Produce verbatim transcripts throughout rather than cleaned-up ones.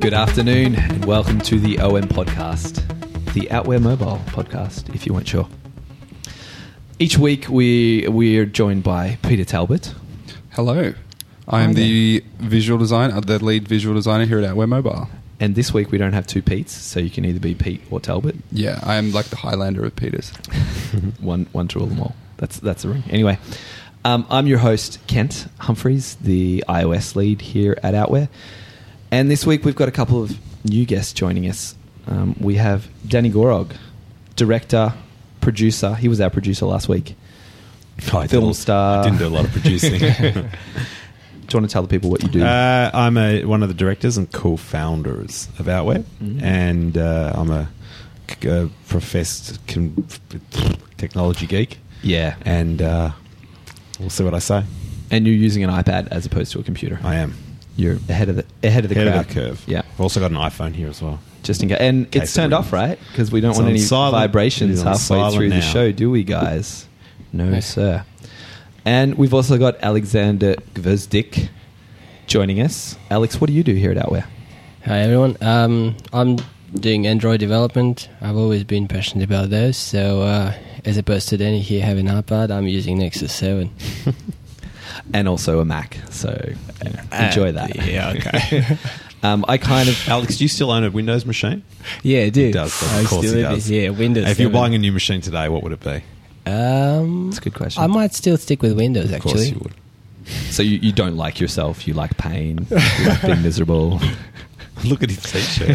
Good afternoon and welcome to the O M podcast, the Outwear Mobile podcast, if you weren't sure. Each week we, we're joined by Peter Talbot. Hello. I am the visual designer, the lead visual designer here at Outwear Mobile. And this week we don't have two Petes, so you can either be Pete or Talbot. Yeah, I am like the Highlander of Peters. one one to rule them all. That's, that's the ring. Anyway, um, I'm your host, Kent Humphreys, the iOS lead here at Outwear. And this week we've got a couple of new guests joining us. Um, we have Danny Gorog, director, producer. He was our producer last week. I Film star. I didn't do a lot of producing. Do you want to tell the people what you do? Uh, I'm a, one of the directors and co-founders of Outwear, mm-hmm. and uh, I'm a, a professed con- technology geek. Yeah. And uh, we'll see what I say. And you're using an iPad as opposed to a computer. I am. You're ahead of the ahead of the, ahead crowd. Of the curve. Yeah. I've also got an iPhone here as well. Just in case. And in case it's turned off, right? Because we don't it's want any silent. vibrations halfway through now. the show, do we, guys? No, sir. And we've also got Alexander Gvozdik joining us. Alex, what do you do here at Outwear? Hi, everyone. Um, I'm doing Android development. I've always been passionate about those. So uh, as opposed to Danny here having an iPad, I'm using Nexus seven. And also a Mac, so you know, enjoy uh, that. Yeah, okay. um, I kind of... Alex, do you still own a Windows machine? Yeah, I do. He does, I of course still he does. Yeah, Windows If you're seven. buying a new machine today, what would it be? Um, That's a good question. I might still stick with Windows, actually. Of course you would. So you, you don't like yourself, you like pain, you like being miserable. Look at his t-shirt.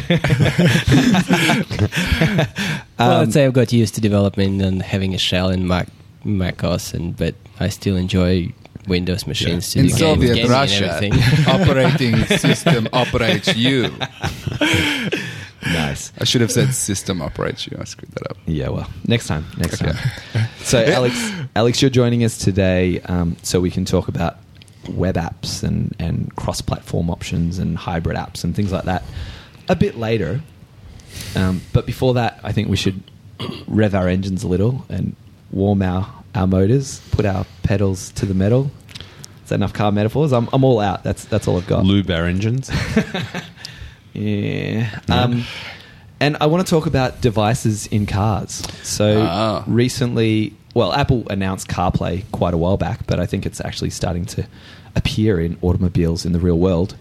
Well, um, I'd say I've got used to development and having a shell in Mac, macOS, and but I still enjoy Windows machines. Yeah. To In do Soviet gaming Russia, and everything. operating system operates you. Nice. I should have said system operates you. I screwed that up. Yeah, well, next time. Next Okay. time. So, Alex, Alex, you're joining us today um, so we can talk about web apps and, and cross-platform options and hybrid apps and things like that a bit later. Um, but before that, I think we should rev our engines a little and warm our, our motors, put our pedals to the metal. Is that enough car metaphors? I'm, I'm all out. That's that's all I've got. Lube our engines. Yeah. Um, and I want to talk about devices in cars. So Ah. recently, well, Apple announced CarPlay quite a while back, but I think it's actually starting to appear in automobiles in the real world.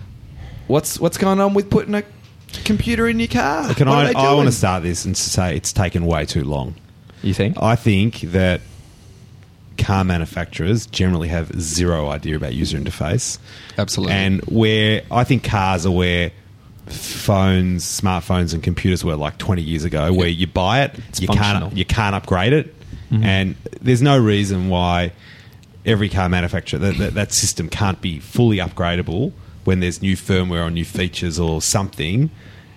What's what's going on with putting a computer in your car? Can What I? are they I want doing? to start this and say it's taken way too long. You think? I think that car manufacturers generally have zero idea about user interface. Absolutely. And where I think cars are where phones, smartphones, and computers were like twenty years ago, where you buy it, It's you functional. can't you can't upgrade it, Mhm. and there's no reason why every car manufacturer that, that that system can't be fully upgradable when there's new firmware or new features or something.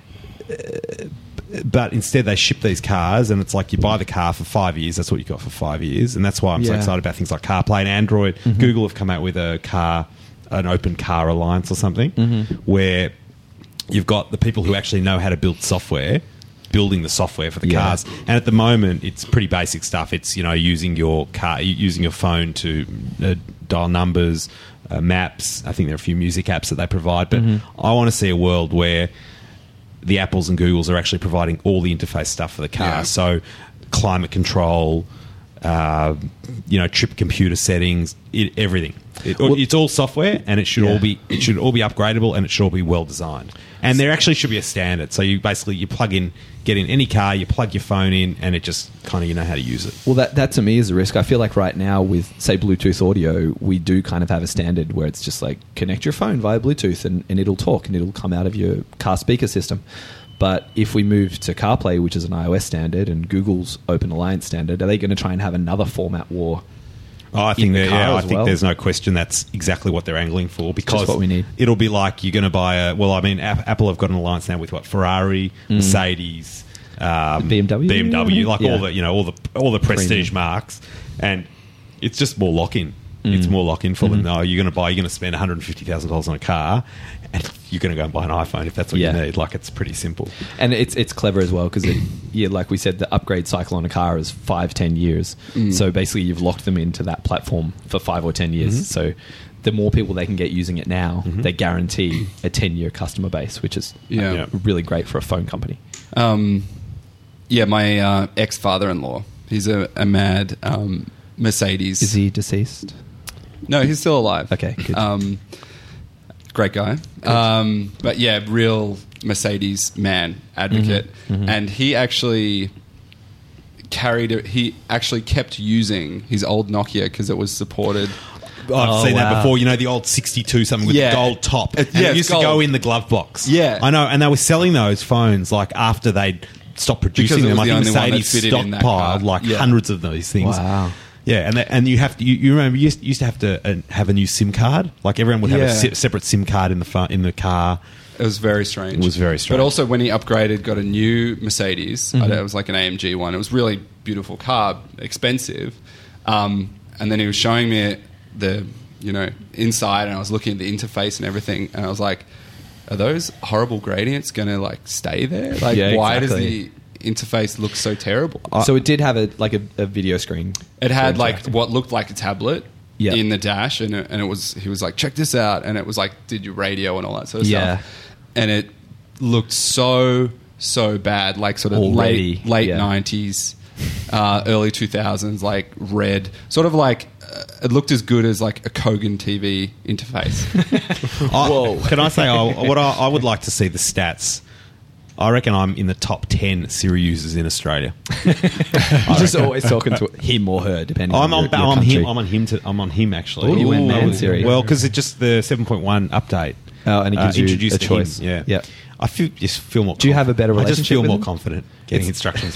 Uh, But instead, they ship these cars, and it's like you buy the car for five years. That's what you got for five years, and that's why I'm so Yeah. excited about things like CarPlay and Android. Mhm. Google have come out with a car, an open car alliance or something, Mhm. where you've got the people who actually know how to build software, building the software for the Yeah. cars. And at the moment, it's pretty basic stuff. It's you know using your car, using your phone to uh, dial numbers, uh, maps. I think there are a few music apps that they provide, but Mhm. I want to see a world where the Apples and Googles are actually providing all the interface stuff for the car. Yeah. So climate control, uh, you know, trip computer settings, it, everything. It, Well- it's all software, and it should Yeah. all be it should all be upgradable, and it should all be well designed. And there actually should be a standard. So you basically you plug in, get in any car, you plug your phone in, and it just kind of you know how to use it. Well, that, that to me is a risk. I feel like right now with, say, Bluetooth audio, we do kind of have a standard where it's just like connect your phone via Bluetooth and, and it'll talk and it'll come out of your car speaker system. But if we move to CarPlay, which is an iOS standard, and Google's Open Alliance standard, are they going to try and have another format war? Oh, I in think the that, car yeah, I as think well? there's no question that's exactly what they're angling for, because what we need. It'll be like you're going to buy a. Well, I mean, App- Apple have got an alliance now with what Ferrari, Mercedes, um, B M W? B M W, like Yeah. all the you know all the all the prestige Premium. marks, and it's just more lock in. It's more lock in for them. No, you're going to buy. You're going to spend one hundred fifty thousand dollars on a car, and you're going to go and buy an iPhone if that's what Yeah. you need. Like, it's pretty simple. And it's it's clever as well because, yeah, like we said, the upgrade cycle on a car is five, ten years. So basically, you've locked them into that platform for five or ten years. So the more people they can get using it now, Mhm. they guarantee a ten-year customer base, which is Yeah. Yeah. really great for a phone company. Um, yeah, my uh, ex-father-in-law, he's a, a mad um, Mercedes. Is he deceased? No, he's still alive. Okay, good. Um, great guy. Um, but yeah, real Mercedes man, advocate. Mhm, mhm. And he actually carried it. He actually kept using his old Nokia because it was supported. Oh, I've Oh, seen that wow. before. You know, the old sixty-two something with Yeah. the gold top. Uh, And yeah, it used gold. to go in the glove box. Yeah. I know. And they were selling those phones like after they'd stopped producing Because it them. was I the think only one that Mercedes fitted in that car. stockpiled like Yeah. hundreds of these things. Wow. Yeah, and that, and you have to. You, you remember you used, used to have to uh, have a new SIM card. Like everyone would have Yeah. a se- separate SIM card in the phone, in the car. It was very strange. It was very strange. But also, when he upgraded, got a new Mercedes. Mm-hmm. I don't- It was like an A M G one. It was really beautiful car, expensive. Um, and then he was showing me the, you know, inside, and I was looking at the interface and everything, and I was like, "Are those horrible gradients going to like stay there? Like, Yeah, why exactly. does the interface look so terrible?" So it did have a like a, a video screen. It had for like interacting. what looked like a tablet Yeah. in the dash, and it, and it was he was like, "Check this out," and it was like, did your radio and all that sort of Yeah. stuff, and it looked so so bad, like sort of Already, late late yeah. nineties, uh, early two thousands, like red, sort of like uh, it looked as good as like a Kogan T V interface. I- Whoa. Can I say I, what I, I would like to see the stats? I reckon I'm in the top ten Siri users in Australia. You're just always talking to him or her, depending I'm on on, your, your I'm country. him. I'm on him. To, I'm on him actually. Ooh, you went man Ooh. Siri. Well, because it's just the seven point one update. Oh, and it uh, gives you introduced a to choice. him. Yeah, Yeah. I feel just feel more. Do you have a better I just relationship feel with more him? confident getting It's- instructions.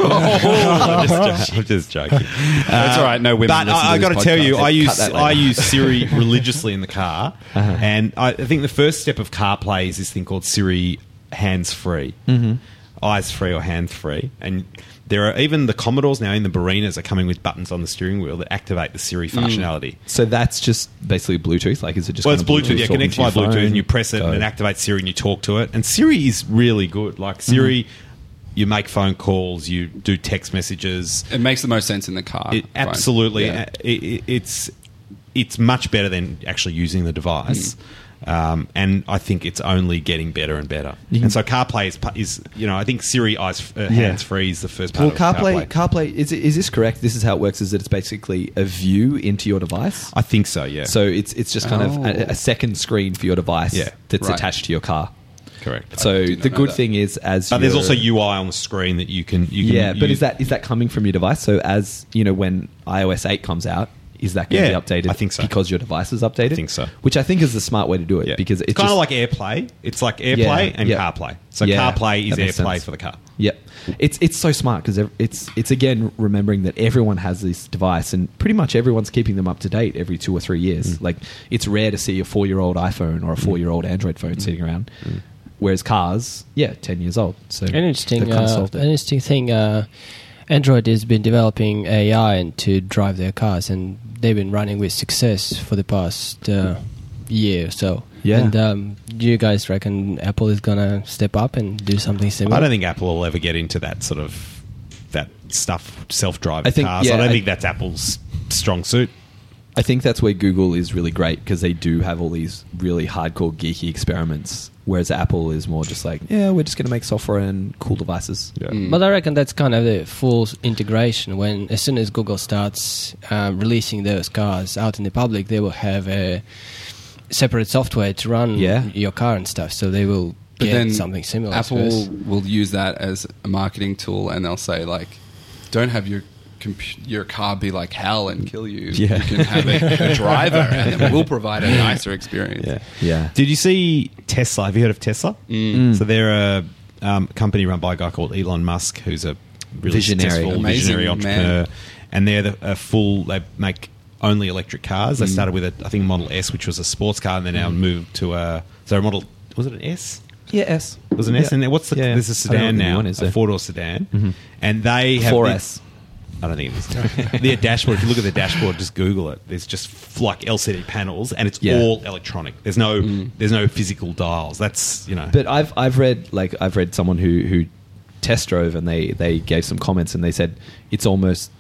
I'm, just, I'm just joking. It's all right, no women But listen to I, I this got to tell you, podcast. I Cut use that later. I use Siri religiously in the car, Uh-huh. and I, I think the first step of CarPlay is this thing called Siri hands free, Mm-hmm. eyes free or hands free, and there are even the Commodores now in the Barinas are coming with buttons on the steering wheel that activate the Siri Mm. functionality. So that's just basically Bluetooth. Like, is it just? Well, it's kind of Bluetooth. Yeah, talking connects to your by Bluetooth, phone? and you press it, Go. and it activates Siri, and you talk to it. And Siri is really good. Like Siri, you make phone calls, you do text messages. It makes the most sense in the car. It, Fine. absolutely, Yeah. uh, it, it, it's it's much better than actually using the device. Mm. Um, and I think it's only getting better and better. You can- And so CarPlay is, pa- is, you know, I think Siri eyes uh, hands free is the first part Well, of CarPlay, CarPlay. CarPlay is is this correct? This is how it works. Is that it's basically a view into your device. I think so. Yeah. So it's it's just kind of Oh. a, a second screen for your device Yeah. that's Right. attached to your car. correct. So did not the know good that. thing is, as but there's you're- also U I on the screen that you can. You can yeah, but use. is that is that coming from your device? So as you know, when iOS eight comes out, is that going Yeah, to be updated? I think so. Because your device is updated. I think so. Which I think is the smart way to do it Yeah. because it's it kind of just- like AirPlay. It's like AirPlay Yeah, and yeah. CarPlay. So Yeah, CarPlay is that makes AirPlay sense. for the car. Yep, it's it's so smart because it's it's again remembering that everyone has this device and pretty much everyone's keeping them up to date every two or three years. Mm. Like it's rare to see a four year old iPhone or a four year old Android phone sitting around, whereas cars, yeah, ten years old. So An interesting, they've kind of uh, solved it. an interesting thing. Uh, Android has been developing A I and to drive their cars, and they've been running with success for the past uh, year or so. Yeah. And um, do you guys reckon Apple is gonna step up and do something similar? I don't think Apple will ever get into that sort of that stuff, self-driving I think- cars. yeah, I don't I- think that's Apple's strong suit. I think that's where Google is really great because they do have all these really hardcore geeky experiments, whereas Apple is more just like, yeah, we're just going to make software and cool devices. Yeah. Mm. But I reckon that's kind of the full integration. When as soon as Google starts um, releasing those cars out in the public, they will have a separate software to run Yeah. your car and stuff. So they will But get then something similar. I Apple suppose. will use that as a marketing tool, and they'll say like, "Don't have your compu- your car be like hell and kill you. Yeah. You can have a, a driver, and then we'll provide a nicer experience." Yeah. Yeah. Did you see Tesla? Have you heard of Tesla? Mm. So they're a um, company run by a guy called Elon Musk, who's a really Visionary. successful Amazing visionary entrepreneur. man. And they're the, a full. They make only electric cars. They Mm. started with a, I think, Model S, which was a sports car, and they now moved to a so a Model. Was it an S? Yeah, S. It was an S, Yeah. and what's the? Yeah. There's a I don't know sedan what the new now, one is a there. four door sedan, Mhm. and they have four the- S. I don't think it is. Their dashboard, if you look at the dashboard, just Google it. There's just f- like L C D panels, and it's Yeah. all electronic. There's no, Mm. there's no physical dials. That's you know. But I've I've read like I've read someone who who test drove and they they gave some comments and they said it's almost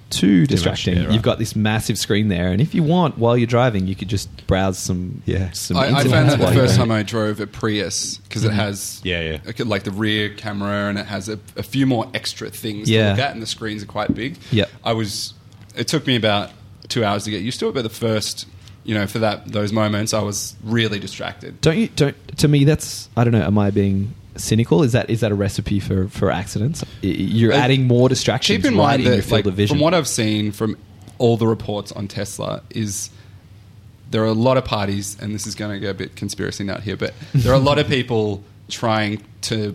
too distracting. yeah, right. You've got this massive screen there, and if you want, while you're driving, you could just browse some. Yeah. some I, I internet found that the while you're first driving. time I drove a Prius because it has Yeah, yeah. like, like the rear camera and it has a, a few more extra things Yeah. to look at, and the screens are quite big. Yep. I was. It took me about two hours to get used to it, but the first, you know, for that those moments, I was really distracted. Don't you? Don't to me. That's I don't know. Am I being cynical? Is that is that a recipe for, for accidents? I- You're Uh, adding more distractions Keep in right mind in your that, field like, of vision. from what I've seen from all the reports on Tesla, is there are a lot of parties, and this is going to go a bit conspiracy nut here, but there are a lot of people trying to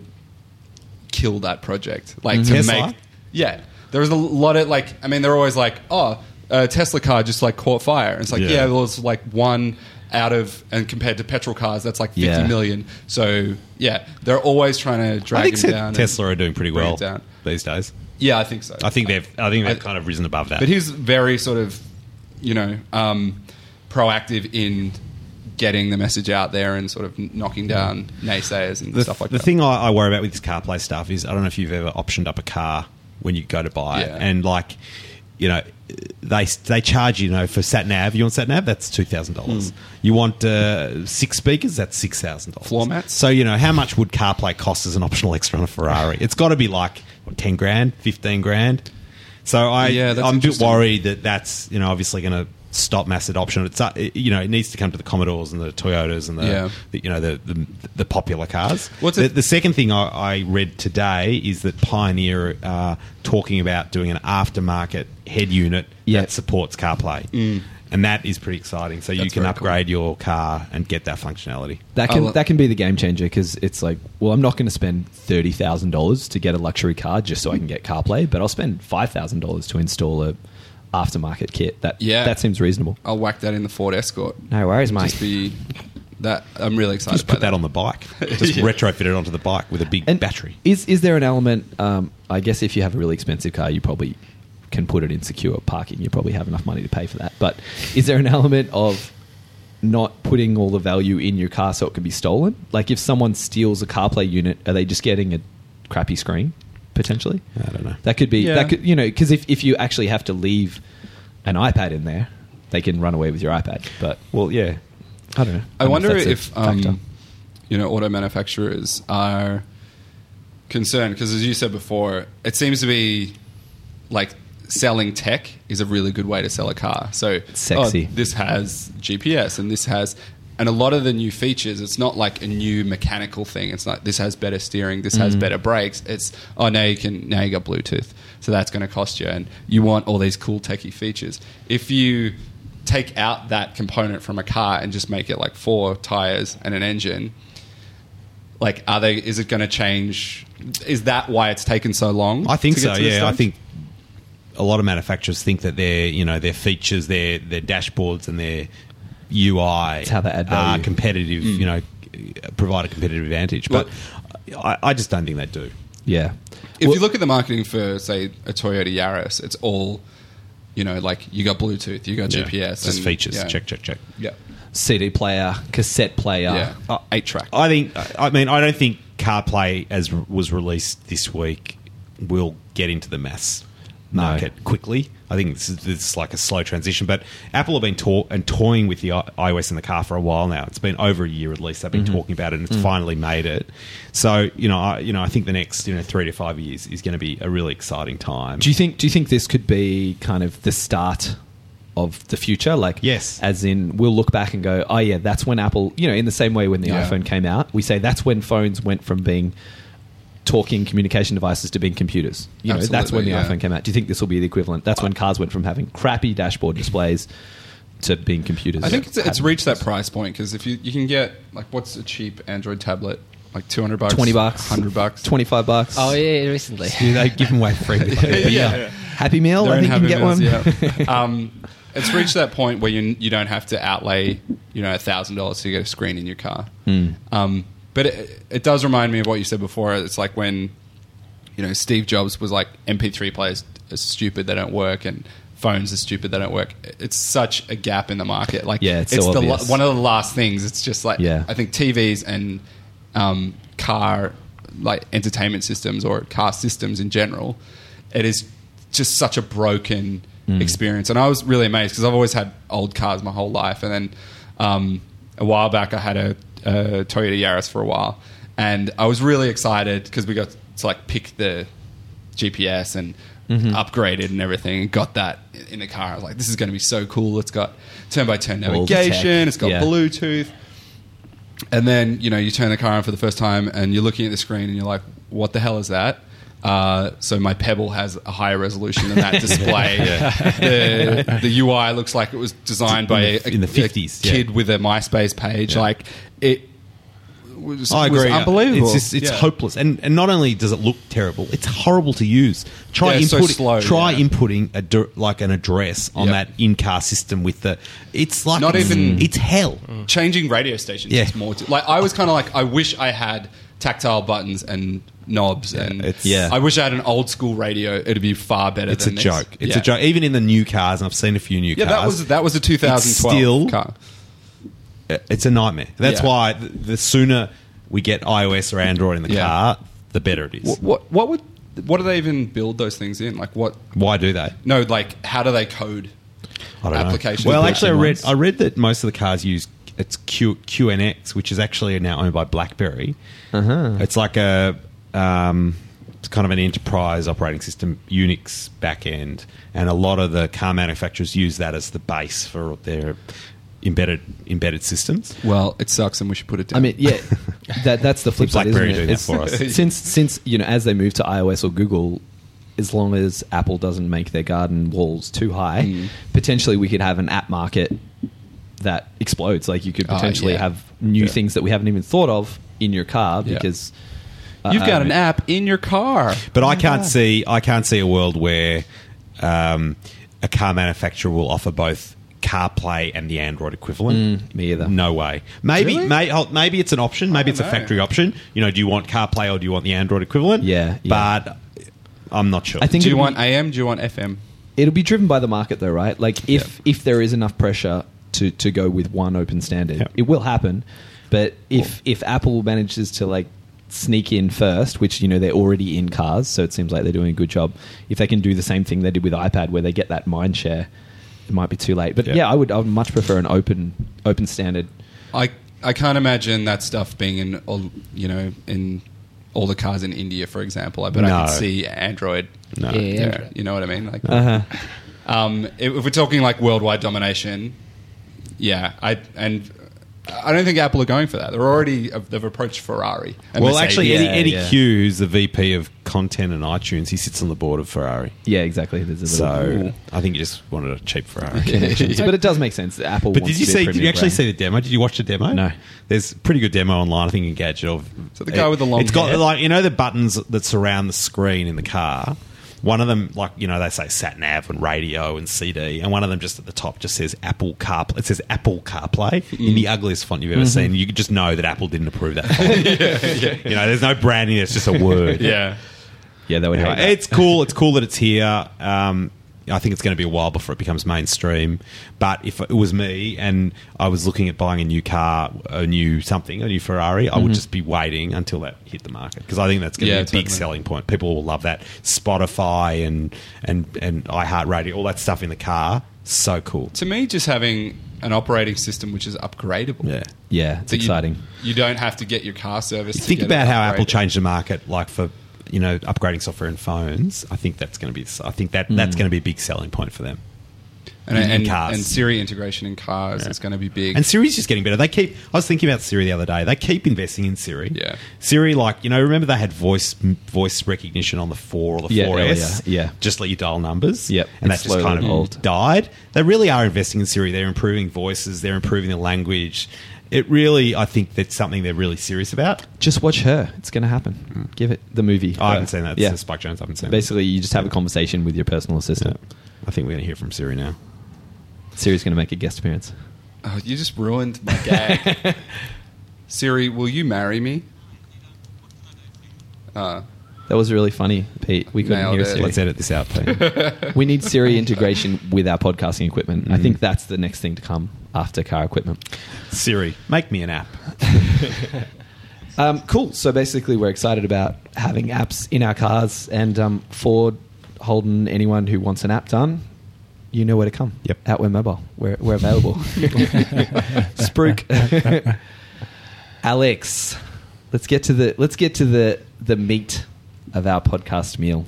kill that project, like to Tesla? make. Yeah, there's a lot of like. I mean, they're always like, oh, a Tesla car just like caught fire. And it's like, Yeah. yeah, there was like one out of, and compared to petrol cars, that's like fifty Yeah. million. So yeah, they're always trying to drag I think him said down. and Tesla are doing pretty bring well it down. these days. Yeah, I think so. I think they've. I think they've I- kind of risen above that. But he's very sort of, you know, um, proactive in getting the message out there and sort of knocking down naysayers and the, stuff like the that. thing I, I worry about with this CarPlay stuff is I don't know if you've ever optioned up a car when you go to buy it, Yeah. and like, you know, they they charge you, you know, for sat nav. You want sat nav? That's two thousand dollars. You want uh, six speakers? That's six thousand dollars. Floor mats? So you know, how much would CarPlay cost as an optional extra on a Ferrari? It's got to be like what, ten grand, fifteen grand. So I, Yeah, that's I'm a bit interesting. worried that that's you know obviously going to stop mass adoption. It's uh, it- you know it needs to come to the Commodores and the Toyotas and the, Yeah. the you know the, the the popular cars. What's the, it- the second thing I, I read today is that Pioneer are talking about doing an aftermarket head unit Yeah. that supports CarPlay, and that is pretty exciting. So you That's can very upgrade your car and get that functionality. That can I'll- that can be the game changer because it's like, well, I'm not going to spend thirty thousand dollars to get a luxury car just so I can get CarPlay, but I'll spend five thousand dollars to install a aftermarket kit. That Yeah. that seems reasonable. I'll whack that in the Ford Escort. No worries, mate. Just be that. I'm really excited. Just put about that on the bike. Just Yeah. retrofit it onto the bike with a big And battery. Is is there an element? Um, I guess if you have a really expensive car, you probably can put it in secure parking. You probably have enough money to pay for that. But is there an element of not putting all the value in your car so it can be stolen? Like if someone steals a CarPlay unit, are they just getting a crappy screen potentially? I don't know. That could be Yeah. that could you know because if if you actually have to leave an iPad in there, they can run away with your iPad. But Well, yeah. I don't know. I don't know wonder that's a if factor. um, you know auto manufacturers are concerned because, as you said before, it seems to be like selling tech is a really good way to sell a car. So Sexy. oh, this has G P S and this has. And a lot of the new features, it's not like a new mechanical thing. It's like this has better steering, this has better brakes. It's oh now you can now you got Bluetooth, so that's going to cost you, and you want all these cool techie features. If you take out that component from a car and just make it like four tires and an engine, like are they? Is it going to change? Is that why it's taken so long? I think to get so. to this Yeah, I stage? think a lot of manufacturers think that their you know their features, their their dashboards, and their U I It's how they add are value. competitive. You know, provide a competitive advantage. But I, I just don't think they do. Yeah. If Well- you look at the marketing for, say, a Toyota Yaris, it's all, you know, like you got Bluetooth, you got Yeah. G P S, just and- features. yeah. Check, check, check. Yeah, C D player, cassette player, yeah, Uh, eight track. I think. I mean, I don't think CarPlay, as was released this week, will get into the mass No. market quickly. I think this is, this is like a slow transition. But Apple have been to- and toying with the i- iOS in the car for a while now. It's been over a year at least. They've been talking about it, and it's finally made it. So you know, I, you know, I think the next you know three to five years is going to be a really exciting time. Do you think? Do you think this could be kind of the start of the future? Like, Yes. as in we'll look back and go, oh yeah, that's when Apple. You know, in the same way when the Yeah. iPhone came out, we say that's when phones went from being talking communication devices to being computers. You know, that's when the Absolutely, yeah. iPhone came out. Do you think this will be the equivalent? That's when cars went from having crappy dashboard displays to being computers. I think it's, that it's had- reached that price point because if you you can get like what's a cheap Android tablet like two hundred bucks, twenty bucks, hundred bucks, twenty-five bucks. Oh yeah, recently. Do they give them away free? yeah. Happy Meal. They're I in think you can Happy get Meals, one. yeah. um, it's reached that point where you you don't have to outlay you know a thousand dollars to get a screen in your car. Um, but it, it does remind me of what you said before. It's like when you know Steve Jobs was like M P three players are stupid, they don't work, and phones are stupid, they don't work. It's such a gap in the market. Like Yeah, it's so the obvious. one of the last things. It's just like Yeah. I think T Vs and um, car like entertainment systems or car systems in general. It is just such a broken Mm. experience. And I was really amazed because I've always had old cars my whole life. And then um, a while back, I had a, a Toyota Yaris for a while, and I was really excited because we got to like pick the G P S and mm-hmm. upgrade it and everything, and got that in the car. I was like, this is going to be so cool. It's got turn by turn All the tech. navigation. It's got Yeah. Bluetooth. And then, you know, you turn the car on for the first time and you're looking at the screen and you're like, what the hell is that? Uh, so my Pebble has a higher resolution than that display. the, the U I looks like it was designed by a, in the fifties, a kid yeah. with a MySpace page. Yeah. Like, it was, I agree. was unbelievable. It's just it's Yeah. hopeless, and and not only does it look terrible, it's horrible to use. Try Yeah, it's so inputting, slow, try yeah. inputting a dir- like an address on Yep. that in-car system with the. It's like Not it's, even- It's hell. Changing radio stations Yeah. is more to, like I was kind of like I wish I had tactile buttons and knobs and it's- Yeah. I wish I had an old school radio. It'd be far better. It's a than this. joke. It's Yeah. a joke. Even in the new cars, and I've seen a few new Yeah, cars. that was that was a two thousand twelve still- car. It's a nightmare. That's Yeah. why the, the sooner we get iOS or Android in the Yeah. car, the better it is. What, what what would what do they even build those things in? Like what? Why do they? No, like how do they code? I don't Applications know. Well, built actually, I in read ones. I read that most of the cars use it's Q, QNX, which is actually now owned by BlackBerry. Uh-huh. It's like a um, it's kind of an enterprise operating system, Unix backend, and a lot of the car manufacturers use that as the base for their embedded embedded systems. Well, it sucks, and we should put it down. I mean, yeah, that that's the flip side, isn't BlackBerry it? do that It's- for us. Since since you know, as they move to iOS or Google, as long as Apple doesn't make their garden walls too high, Mm. potentially we could have an app market that explodes. Like you could Oh, potentially yeah. have new Yeah. things that we haven't even thought of in your car Yeah. because you've uh, got um, an app in your car. But Oh I my can't God. see I can't see a world where um, a car manufacturer will offer both CarPlay and the Android equivalent. Mm, me either. No way. Maybe Really? may, oh, maybe it's an option. Maybe it's a don't know. factory option. You know, do you want CarPlay or do you want the Android equivalent? Yeah, yeah. But I'm not sure. I think Do you it'll want be- A M? Do you want F M? It'll be driven by the market, though, right? Like if if there is enough pressure to, to go with one open standard, Yeah. it will happen. But if if Apple manages to like sneak in first, which you know they're already in cars, so it seems like they're doing a good job. If they can do the same thing they did with iPad, where they get that mind share, it might be too late. But Yeah. yeah, I would I would much prefer an open open standard. I I can't imagine that stuff being in all you know in all the cars in India, for example. I bet I No. could see Android. No. Yeah, there. Android. You know what I mean? Like, Uh-huh. um, if, if we're talking like worldwide domination, yeah, I and I don't think Apple are going for that. They're already they've approached Ferrari. and Well, Mercedes. actually, Eddie, Yeah, Eddie yeah. Q, who's the V P of content and iTunes, he sits on the board of Ferrari. Yeah, exactly. There's a little So I think he just wanted a cheap Ferrari. connections. But it does make sense. Apple. But wants did you to be a see? Did you premium actually brand. see the demo? Did you watch the demo? No. There's a pretty good demo online. I think in Gadget. Of So the guy with the long It's got hair? like you know the buttons that surround the screen in the car. One of them, like you know, they say sat nav and radio and C D, and one of them just at the top just says Apple CarPlay. It says Apple CarPlay in the ugliest font you've ever seen. You could just know that Apple didn't approve that font. You know, there's no branding. It's just a word. Yeah. Yeah, they would hate Anyway, that. it's cool. It's cool that it's here. Um, I think it's going to be a while before it becomes mainstream. But if it was me and I was looking at buying a new car, a new something, a new Ferrari, I would just be waiting until that hit the market because I think that's going to Yeah, be a big totally. selling point. People will love that. Spotify and and and iHeartRadio, all that stuff in the car, so cool. To me, just having an operating system which is upgradable. Yeah. Yeah, it's That you- exciting. You, don't have to get your car serviced. to Think get about it how Apple upgraded. changed the market, like for you know upgrading software in phones. I think that's going to be. I think that that's going to be a big selling point for them. and, in and, cars. and Siri integration in cars Yeah. is going to be big. And Siri's just getting better. They keep. I was thinking about Siri the other day. They keep investing in Siri. Yeah. Siri, like you know, remember they had voice voice recognition on the four or the Yeah, four S. earlier, yeah. Just let you dial numbers. Yep, And it's that just kind of slowly evolved. died. They really are investing in Siri. They're improving voices. They're improving the language. It really, I think that's something they're really serious about. Just watch Her. It's going to happen. Give it the movie. I haven't Uh, seen that. Yeah. Yeah. Spike Jones. I haven't seen Basically, you just have a conversation with your personal that. assistant. Yeah. I think we're going to hear from Siri now. Siri's going to make a guest appearance. Oh, you just ruined my gag. Siri, will you marry me? Uh, That was really funny, Pete. We couldn't Nailed hear it. Siri. Let's edit this out, Pete. We need Siri integration with our podcasting equipment. Mm-hmm. I think that's the next thing to come after car equipment. Siri, make me an app. Um, cool. So basically, we're excited about having apps in our cars, and um, Ford Holden, anyone who wants an app done, you know where to come. Yep. At Web Mobile. We're, we're available. Spruik. Alex, let's get to the let's get to the, the meat of our podcast meal.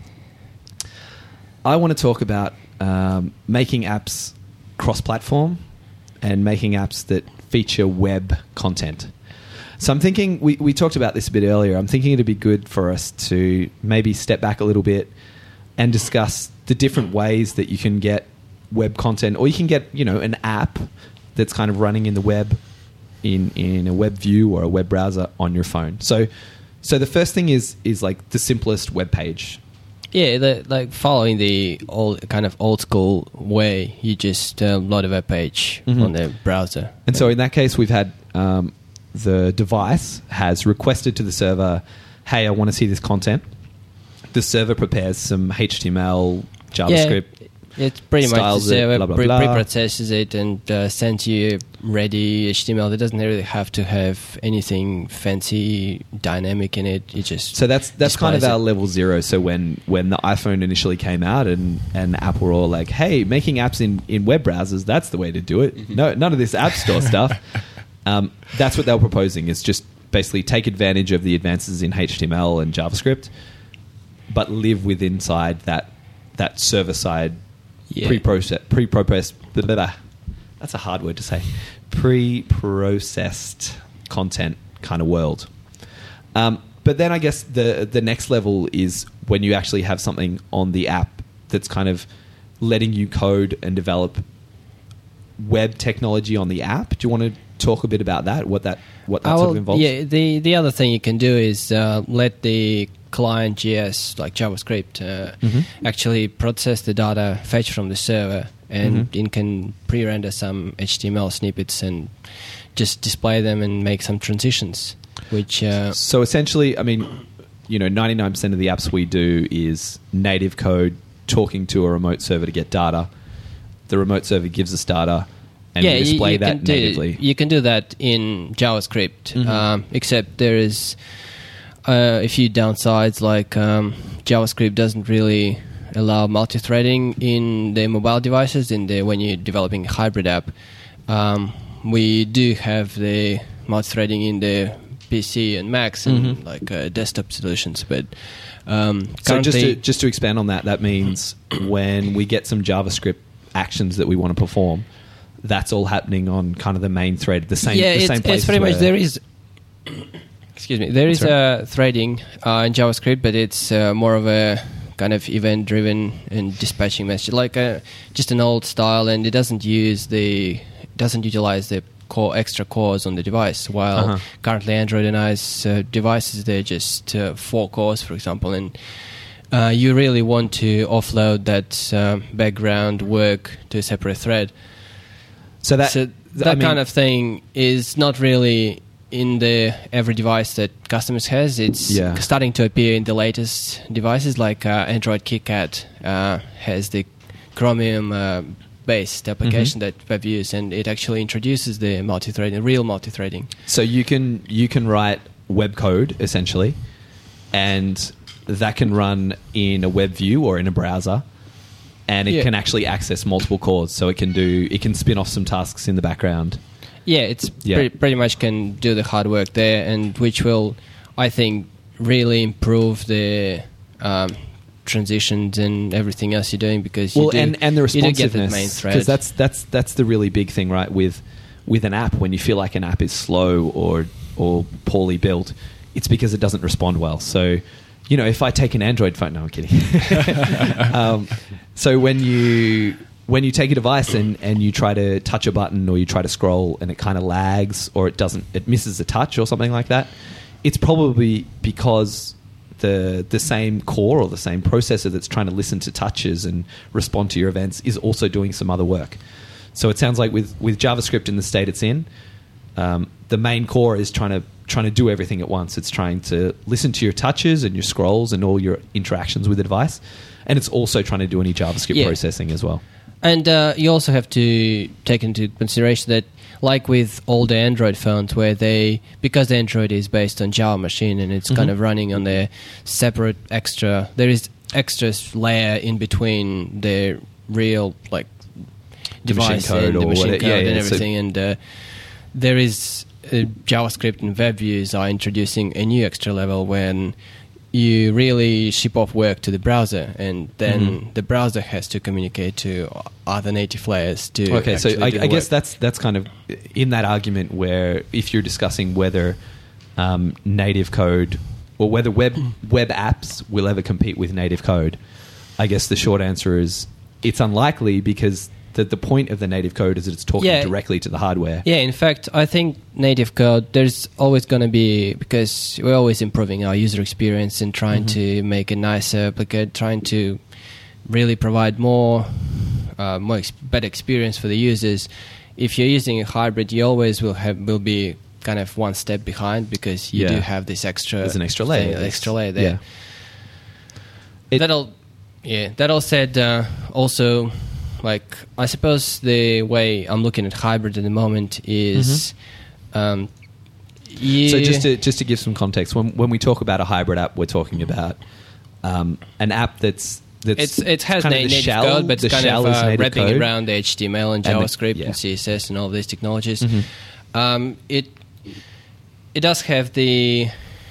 I want to talk about um, making apps cross-platform and making apps that feature web content. So I'm thinking, we, we talked about this a bit earlier, I'm thinking it'd be good for us to maybe step back a little bit and discuss the different ways that you can get web content, or you can get, you know, an app that's kind of running in the web, in, in a web view or a web browser on your phone. So so the first thing is is like the simplest web page. Yeah, the, like following the old kind of old school way, you just uh, load a web page Mhm. on the browser. And so in that case, we've had um, the device has requested to the server, hey, I want to see this content. The server prepares some H T M L, JavaScript. Yeah, it's pretty much the styles it, server blah, blah, pre- blah. pre-processes it and uh, sends you ready H T M L. It doesn't really have to have anything fancy, dynamic in it. It just So that's that's kind of displays our it. level zero. So when, when the iPhone initially came out and, and Apple were all like, hey, making apps in, in web browsers, that's the way to do it. No, none of this App Store stuff. Um, that's what they were proposing, is just basically take advantage of the advances in H T M L and JavaScript, but live with inside that that server-side Yeah. pre-process, pre-processed, blah, blah, blah. That's a hard word to say, pre-processed content kind of world. Um, but then I guess the the next level is when you actually have something on the app that's kind of letting you code and develop web technology on the app. Do you want to talk a bit about that? What that what that Oh, sort well, of involves? Yeah, the the other thing you can do is uh, let the client J S, like JavaScript, uh, Mhm. actually process the data fetched from the server, and Mhm. it can pre-render some H T M L snippets and just display them and make some transitions, which uh, So essentially, I mean, you know, ninety-nine percent of the apps we do is native code talking to a remote server to get data. The remote server gives us data, and yeah, we you- display you that can do- natively. you can do that in JavaScript, Mhm. um, except there is uh, a few downsides. Like um, JavaScript doesn't really allow multi-threading in the mobile devices. In the when you're developing a hybrid app, um, we do have the multi-threading in the P C and Macs and Mhm. like uh, desktop solutions, but um, So just to, currently- just to expand on that, that means when we get some JavaScript actions that we want to perform, that's all happening on kind of the main thread, the same, yeah, the it's, same place. it's pretty much where- there is. Excuse me. There is That's a threading uh, in JavaScript, but it's uh, more of a kind of event-driven and dispatching message, like a, just an old style, and it doesn't use the doesn't utilize the core extra cores on the device. While Uh-huh. currently Android and iOS uh, devices, they're just uh, four cores, for example, and uh, you really want to offload that uh, background work to a separate thread. So that, so that I mean- kind of thing is not really in the every device that customers has. It's Yeah. starting to appear in the latest devices, like uh, Android KitKat uh, has the Chromium uh, based application Mm-hmm. that we've used, and it actually introduces the multi-threading, real multi-threading. So you can you can write web code essentially, and that can run in a web view or in a browser, and it Yeah. can actually access multiple cores. So it can do it can spin off some tasks in the background. Yeah, it's Yeah. Pretty, pretty much can do the hard work there, and which will, I think, really improve the um, transitions and everything else you're doing, because you Well, do, and, and the you do get the responsiveness, main thread. because that's that's that's the really big thing, right? With with an app, when you feel like an app is slow or or poorly built, it's because it doesn't respond well. So, you know, if I take an Android phone, no, I'm kidding. um, so when you when you take a device and, and you try to touch a button or you try to scroll and it kind of lags or it doesn't, it misses a touch or something like that, it's probably because the the same core or the same processor that's trying to listen to touches and respond to your events is also doing some other work. So it sounds like with, with JavaScript in the state it's in, um, the main core is trying to trying to do everything at once. It's trying to listen to your touches and your scrolls and all your interactions with the device, and it's also trying to do any JavaScript Yeah. processing as well. And uh, you also have to take into consideration that, like with older Android phones, where they, because the Android is based on Java Machine and it's kind Mhm. of running on the separate extra, there is extra layer in between the real like The machine device code and the or machine whatever. code Yeah, and yeah, so- everything. And uh, there is uh, JavaScript and web views are introducing a new extra level when you really ship off work to the browser, and then Mhm. the browser has to communicate to other native layers to Okay, so actually I, do the I guess work. that's that's kind of in that argument where if you're discussing whether um, native code or whether web web apps will ever compete with native code, I guess the short answer is it's unlikely because the the point of the native code is that it's talking Yeah. directly to the hardware. Yeah, in fact, I think native code, there's always going to be, because we're always improving our user experience and trying Mm-hmm. to make a nicer applicant, trying to really provide more, uh, more ex- better experience for the users. If you're using a hybrid, you always will have will be kind of one step behind because you Yeah. do have this extra, There's an extra layer. thing, There's- extra layer there. Yeah. It- that all, yeah. That all said, uh, also, like I suppose the way I'm looking at hybrid at the moment is, um, you, So just to just to give some context, when when we talk about a hybrid app, we're talking about um, an app that's that's it's it has kind na- of the native shell, code, but the it's kind shell of is uh, native wrapping code. around the H T M L and And the- JavaScript yeah. and C S S and all these technologies. Mhm. Um, it it does have the.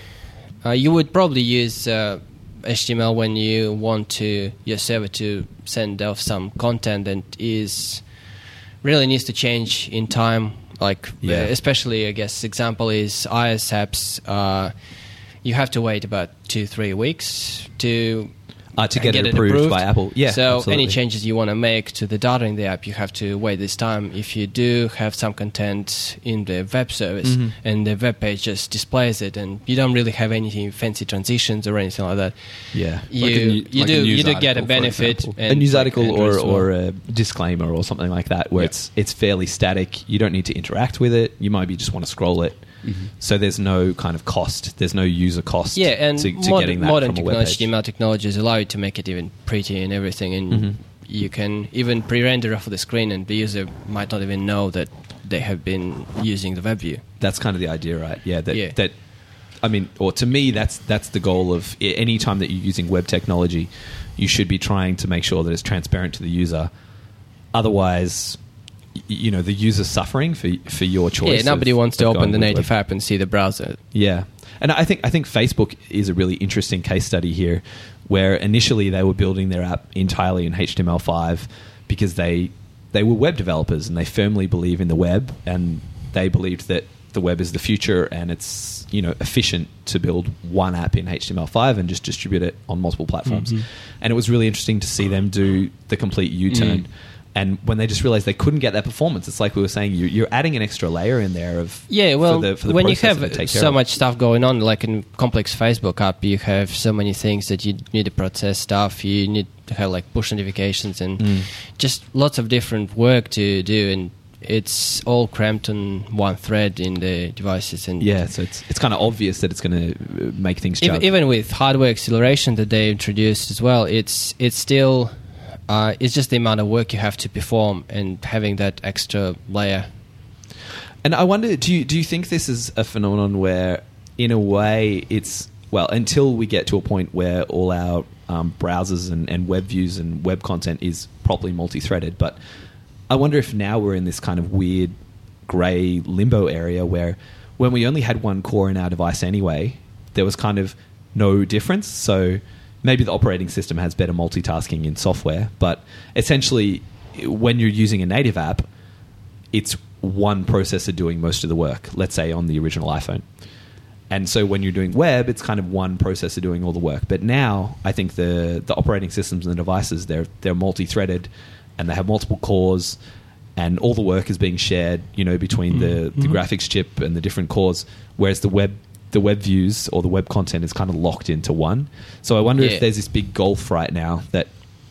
Uh, you would probably use uh, H T M L when you want to your server to send off some content that is really needs to change in time. Like Yeah. uh, especially, I guess example is iOS apps. Uh, you have to wait about two three weeks to. Uh, to get, it, approved by Apple. Yeah, So absolutely. any changes you want to make to the data in the app, you have to wait this time. If you do have some content in the web service Mhm. and the web page just displays it, and you don't really have any fancy transitions or anything like that, Yeah. you Like a new- you like a do news you do get a article, for benefit. example. and a news like article Android or, as well. or a disclaimer or something like that where Yeah. it's it's fairly static. You don't need to interact with it. You maybe just want to scroll it. So there's no kind of cost. There's no user cost yeah, and to, to mod- getting that modern from a web technology, page. H T M L technologies allow you to make it even pretty and everything, and Mhm. you can even pre-render off of the screen, and the user might not even know that they have been using the web view. That's kind of the idea, right? Yeah. That Yeah. that I mean, or to me, that's that's the goal of i- any time that you're using web technology, you should be trying to make sure that it's transparent to the user. Otherwise, y- you know, the user's suffering for for your choice. Yeah, nobody of- wants to of open going the with native web. app and see the browser. Yeah, and I think I think Facebook is a really interesting case study here, where initially they were building their app entirely in H T M L five because they they were web developers and they firmly believe in the web, and they believed that the web is the future and it's, you know, efficient to build one app in H T M L five and just distribute it on multiple platforms. And it was really interesting to see them do the complete U-turn. Mm. And when they just realized they couldn't get that performance, it's like we were saying, you- you're adding an extra layer in there of Yeah, well, for the, for the when you processor to have take care so of. much stuff going on, like in complex Facebook app, you have so many things that you need to process stuff. You need to have like push notifications and Mm. just lots of different work to do, and it's all cramped on one thread in the devices. And Yeah, so it's it's kind of obvious that it's going to make things even, jump. even with hardware acceleration that they introduced as well, it's it's still uh, it's just the amount of work you have to perform and having that extra layer. And I wonder, do you do you think this is a phenomenon where, in a way, it's well until we get to a point where all our um, browsers and, and web views and web content is properly multi-threaded, but I wonder if now we're in this kind of weird grey limbo area where when we only had one core in our device anyway, there was kind of no difference. So maybe the operating system has better multitasking in software, but essentially when you're using a native app, it's one processor doing most of the work, let's say on the original iPhone. And so when you're doing web, it's kind of one processor doing all the work. But now I think the, the operating systems and the devices, they're, they're multi-threaded and they have multiple cores and all the work is being shared, you know, between the, the graphics chip and the different cores, whereas the web the web views or the web content is kind of locked into one. So I wonder Yeah. if there's this big gulf right now that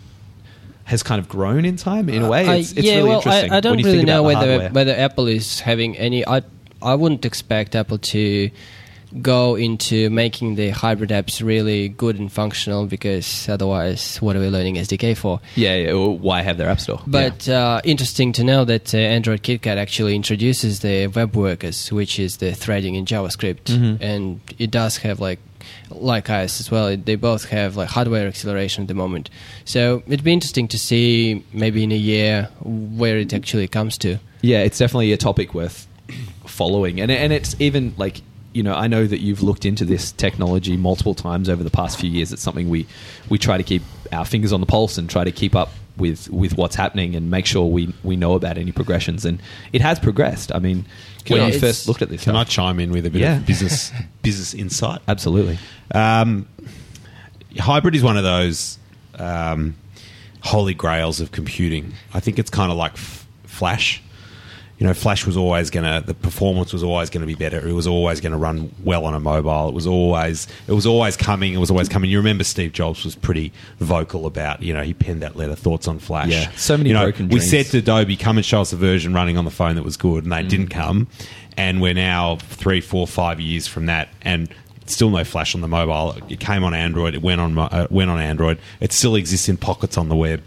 has kind of grown in time in a way. I- It's, it's yeah, really well, interesting. I, I don't when you really think about know the whether hardware. whether Apple is having any. I I wouldn't expect Apple to go into making the hybrid apps really good and functional, because otherwise, what are we learning S D K for? Yeah, yeah, well, why have their app store? But uh, interesting to know that uh, Android KitKat actually introduces the web workers, which is the threading in JavaScript, Mhm. and it does have like like iOS as well. They both have like hardware acceleration at the moment. So it'd be interesting to see maybe in a year where it actually comes to. Yeah, it's definitely a topic worth following, and and it's even like, you know, I know that you've looked into this technology multiple times over the past few years. It's something we we try to keep our fingers on the pulse and try to keep up with with what's happening and make sure we we know about any progressions, and it has progressed. I mean, when Yeah, you it's- first looked at this, Can stuff, I chime in with a bit Yeah. of business business insight? absolutely. Um, hybrid is one of those um, holy grails of computing. I think it's kind of like f- Flash. You know, Flash was always going to, the performance was always going to be better. It was always going to run well on a mobile. It was always, it was always coming. It was always coming. You remember Steve Jobs was pretty vocal about, you know, he penned that letter, Thoughts on Flash. Yeah, so many you know, broken we dreams. said to Adobe, come and show us a version running on the phone that was good, and they didn't come. And we're now three, four, five years from that, and still no Flash on the mobile. It came on Android. It went on mo- uh, went on Android. It still exists in pockets on the web,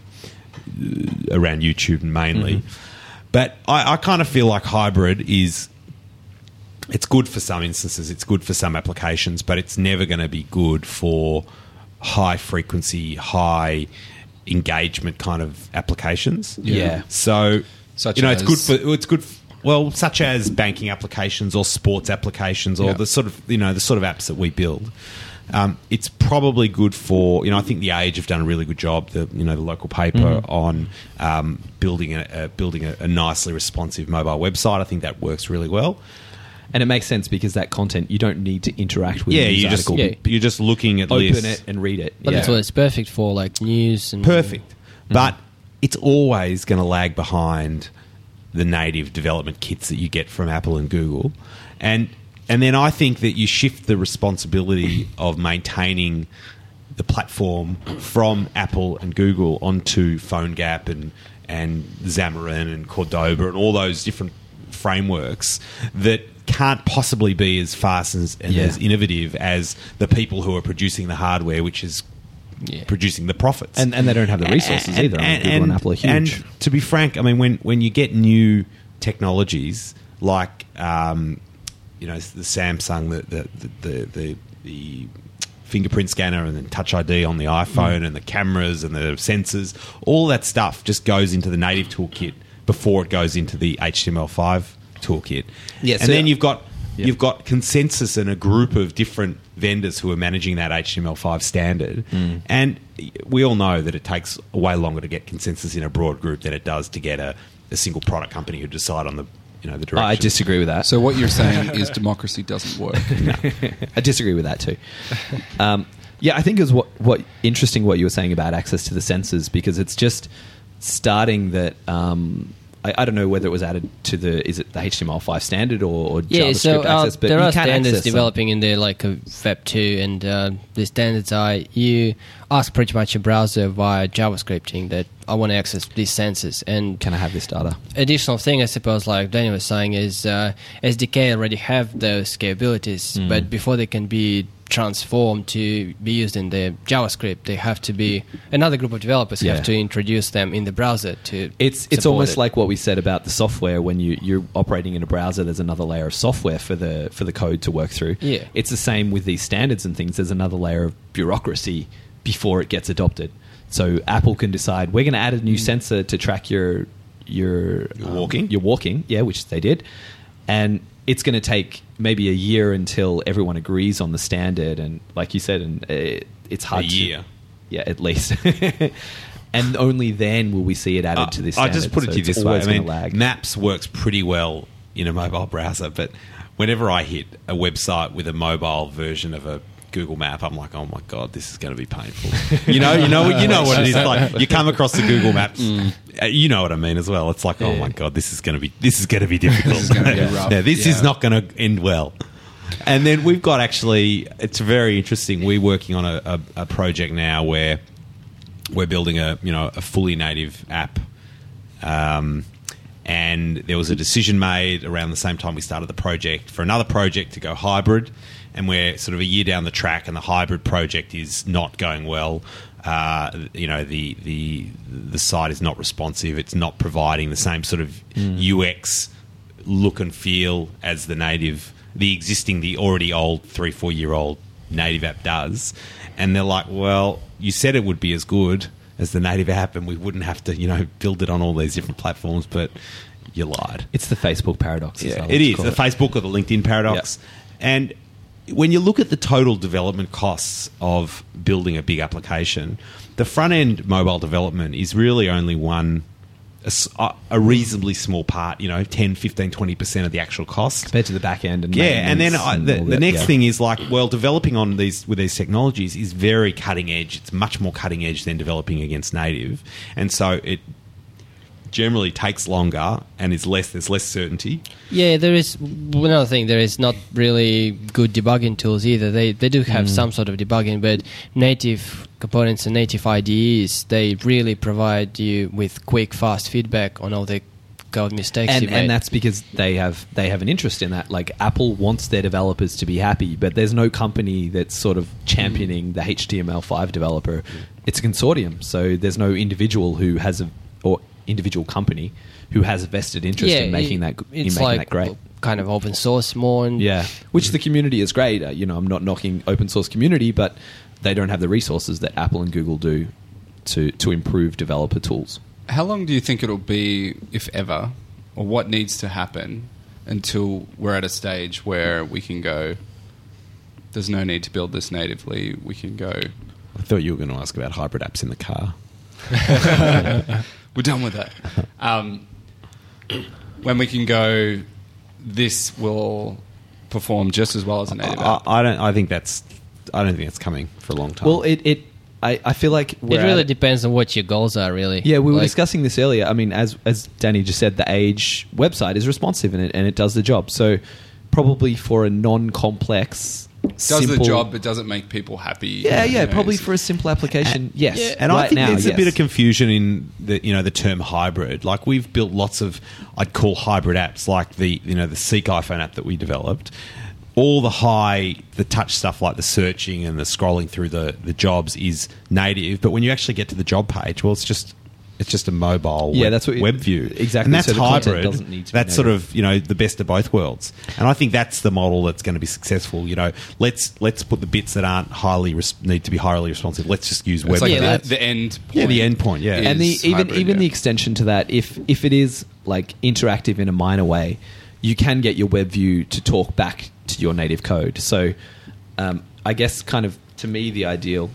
uh, around YouTube mainly. Mm-hmm. But I, I kind of feel like hybrid is, it's good for some instances, it's good for some applications, but it's never going to be good for high frequency, high engagement kind of applications. Yeah. So, Such you know, as- it's good for, it's good, f- well, such as banking applications or sports applications or Yeah. the sort of, you know, the sort of apps that we build. Um, it's probably good for, you know, I think The Age have done a really good job, the, you know, the local paper Mm-hmm. on um, building a, a building a, a nicely responsive mobile website. I think that works really well. And it makes sense because that content, you don't need to interact with Yeah, the news you just article. Yeah. you're just looking at Open lists. it and read it. But yeah. that's what it's perfect for, like news and Perfect. But it's always going to lag behind the native development kits that you get from Apple and Google. And and then I think that you shift the responsibility of maintaining the platform from Apple and Google onto PhoneGap and and Xamarin and Cordoba and all those different frameworks that can't possibly be as fast as, and Yeah. as innovative as the people who are producing the hardware, which is Yeah. producing the profits. And and they don't have the resources And- either. I mean, and- Google and, and- Apple are huge. And to be frank, I mean, when, when you get new technologies like, um, you know, the Samsung, the the the, the, the fingerprint scanner and then Touch I D on the iPhone Mm. and the cameras and the sensors, all that stuff just goes into the native toolkit before it goes into the H T M L five toolkit. Yeah, and so- then you've got Yep. you've got consensus and a group of different vendors who are managing that H T M L five standard. Mm. And we all know that it takes way longer to get consensus in a broad group than it does to get a, a single product company who decide on the you know the direction. I disagree with that. So what you're saying is democracy doesn't work. I disagree with that too. Um, yeah, I think it was what, what interesting what you were saying about access to the sensors, because it's just starting that. Um, I, I don't know whether it was added to the is it the H T M L five standard or, or Yeah, JavaScript so uh, access, but there you are can standards access them. developing in there, like a Web two, and uh, the standards are you ask pretty much a browser via JavaScripting that I want to access these sensors. And Can I have this data? additional thing, I suppose, like Daniel was saying, is uh, S D K already have those capabilities, Mm. but before they can be transformed to be used in the JavaScript, they have to be another group of developers Yeah. have to introduce them in the browser to. It's it's support almost it. like what we said about the software. When you, you're operating in a browser, there's another layer of software for the for the code to work through. Yeah. It's the same with these standards and things. There's another layer of bureaucracy before it gets adopted. So Apple can decide we're going to add a new sensor to track your your Your um, walking? your walking, yeah, which they did, and it's going to take maybe a year until everyone agrees on the standard. And like you said, and it, it's hard. A to- year. yeah, at least. And only then will we see it added Uh, to this I standard. just put it So to you it's this way. always I mean, gonna lag. Maps works pretty well in a mobile browser, but whenever I hit a website with a mobile version of a Google Map, I'm like, oh my god, this is going to be painful. You know, you know, you know what it is like. You come across the Google Maps, uh, you know what I mean as well. It's like, oh Yeah. my god, this is going to be this is going to be difficult. This is gonna be rough. Yeah, this is Yeah. not going to end well. And then we've got actually, it's very interesting. We're working on a, a, a project now where we're building a you know a fully native app, um, and there was a decision made around the same time we started the project for another project to go hybrid, and we're sort of a year down the track, and the hybrid project is not going well. Uh, you know the the the site is not responsive. It's not providing the same sort of U X look and feel as the native, the existing, the already old three four year old native app does. And they're like, well, you said it would be as good as the native app and we wouldn't have to, you know, build it on all these different platforms, but you lied. It's the Facebook paradox. Yeah, as it is. call The Facebook or the LinkedIn paradox. Yep. And when you look at the total development costs of building a big application, the front-end mobile development is really only one, a, s- a reasonably small part, you know, ten, fifteen, twenty percent of the actual cost. compared to the back end. And Yeah, and then maintenance I, and the, all the that, next yeah. thing is like, well, developing on these with these technologies is very cutting edge. It's much more cutting edge than developing against native, and so it generally takes longer and is less. There's less certainty. Yeah, there is another thing. There is not really good debugging tools either. They they do have some sort of debugging, but native components and native I D Es, they really provide you with quick, fast feedback on all the code mistakes you and, made. and that's because they have they have an interest in that. Like Apple wants their developers to be happy, but there's no company that's sort of championing the H T M L five developer. It's a consortium, so there's no individual who has a or individual company who has a vested interest in making it- that in it's making like that great. kind of open source more. And Yeah, which the community is great. Uh, you know, I'm not knocking open source community, but they don't have the resources that Apple and Google do to to improve developer tools. How long do you think it'll be, if ever, or what needs to happen until we're at a stage where we can go, there's no need to build this natively, we can go, I thought you were going to ask about hybrid apps in the car. we're done with that. Um, when we can go, this will perform just as well as a native I, app. I don't. I think that's. I don't think that's coming for a long time. Well, it, it I, I feel like it we're really at- depends on what your goals are, really. Yeah, we were Like- discussing this earlier. I mean, as as Danny just said, the Age website is responsive and it and it does the job. So probably for a non-complex, Does simple, the job, but doesn't make people happy. Yeah, yeah, You know, probably it's- for a simple application. yes, yeah, And I right think now, there's yes. a bit of confusion in the you know the term hybrid. Like we've built lots of I'd call hybrid apps, like the you know the Seek iPhone app that we developed. All the high, the touch stuff like the searching and the scrolling through the, the jobs is native, but when you actually get to the job page, well, it's just it's just a mobile Yeah, web, that's what you- web view. exactly. And that's So the content hybrid. doesn't need to be that's sort native. of you know the best of both worlds, and I think that's the model that's going to be successful. You know, let's let's put the bits that aren't highly res- need to be highly responsive. Let's just use web. It's like Yeah, the, that's- the end point. Yeah, the end point, yeah. is and the even hybrid, even yeah. the extension to that, if if it is like interactive in a minor way, you can get your web view to talk back to your native code. So, um, I guess kind of to me the ideal.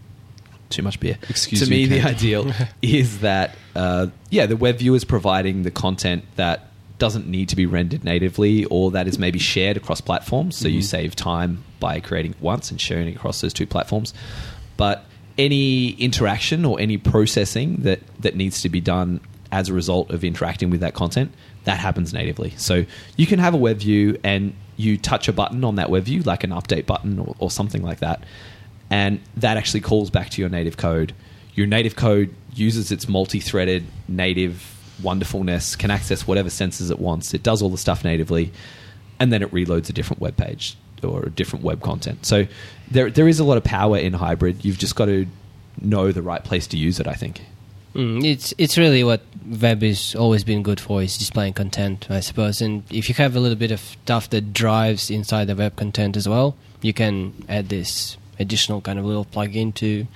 Too much beer. Excuse to me, me, the Kate. ideal is that uh, yeah, the web view is providing the content that doesn't need to be rendered natively, or that is maybe shared across platforms. So you save time by creating it once and sharing it across those two platforms. But any interaction or any processing that, that needs to be done as a result of interacting with that content, that happens natively. So you can have a web view and you touch a button on that web view, like an update button or, or something like that, and that actually calls back to your native code. Your native code uses its multi-threaded native wonderfulness, can access whatever sensors it wants. It does all the stuff natively, and then it reloads a different web page or a different web content. So there there is a lot of power in hybrid. You've just got to know the right place to use it, I think. Mm, it's it's really what web has always been good for, is displaying content, I suppose. And if you have a little bit of stuff that drives inside the web content as well, you can add this additional kind of little plugin to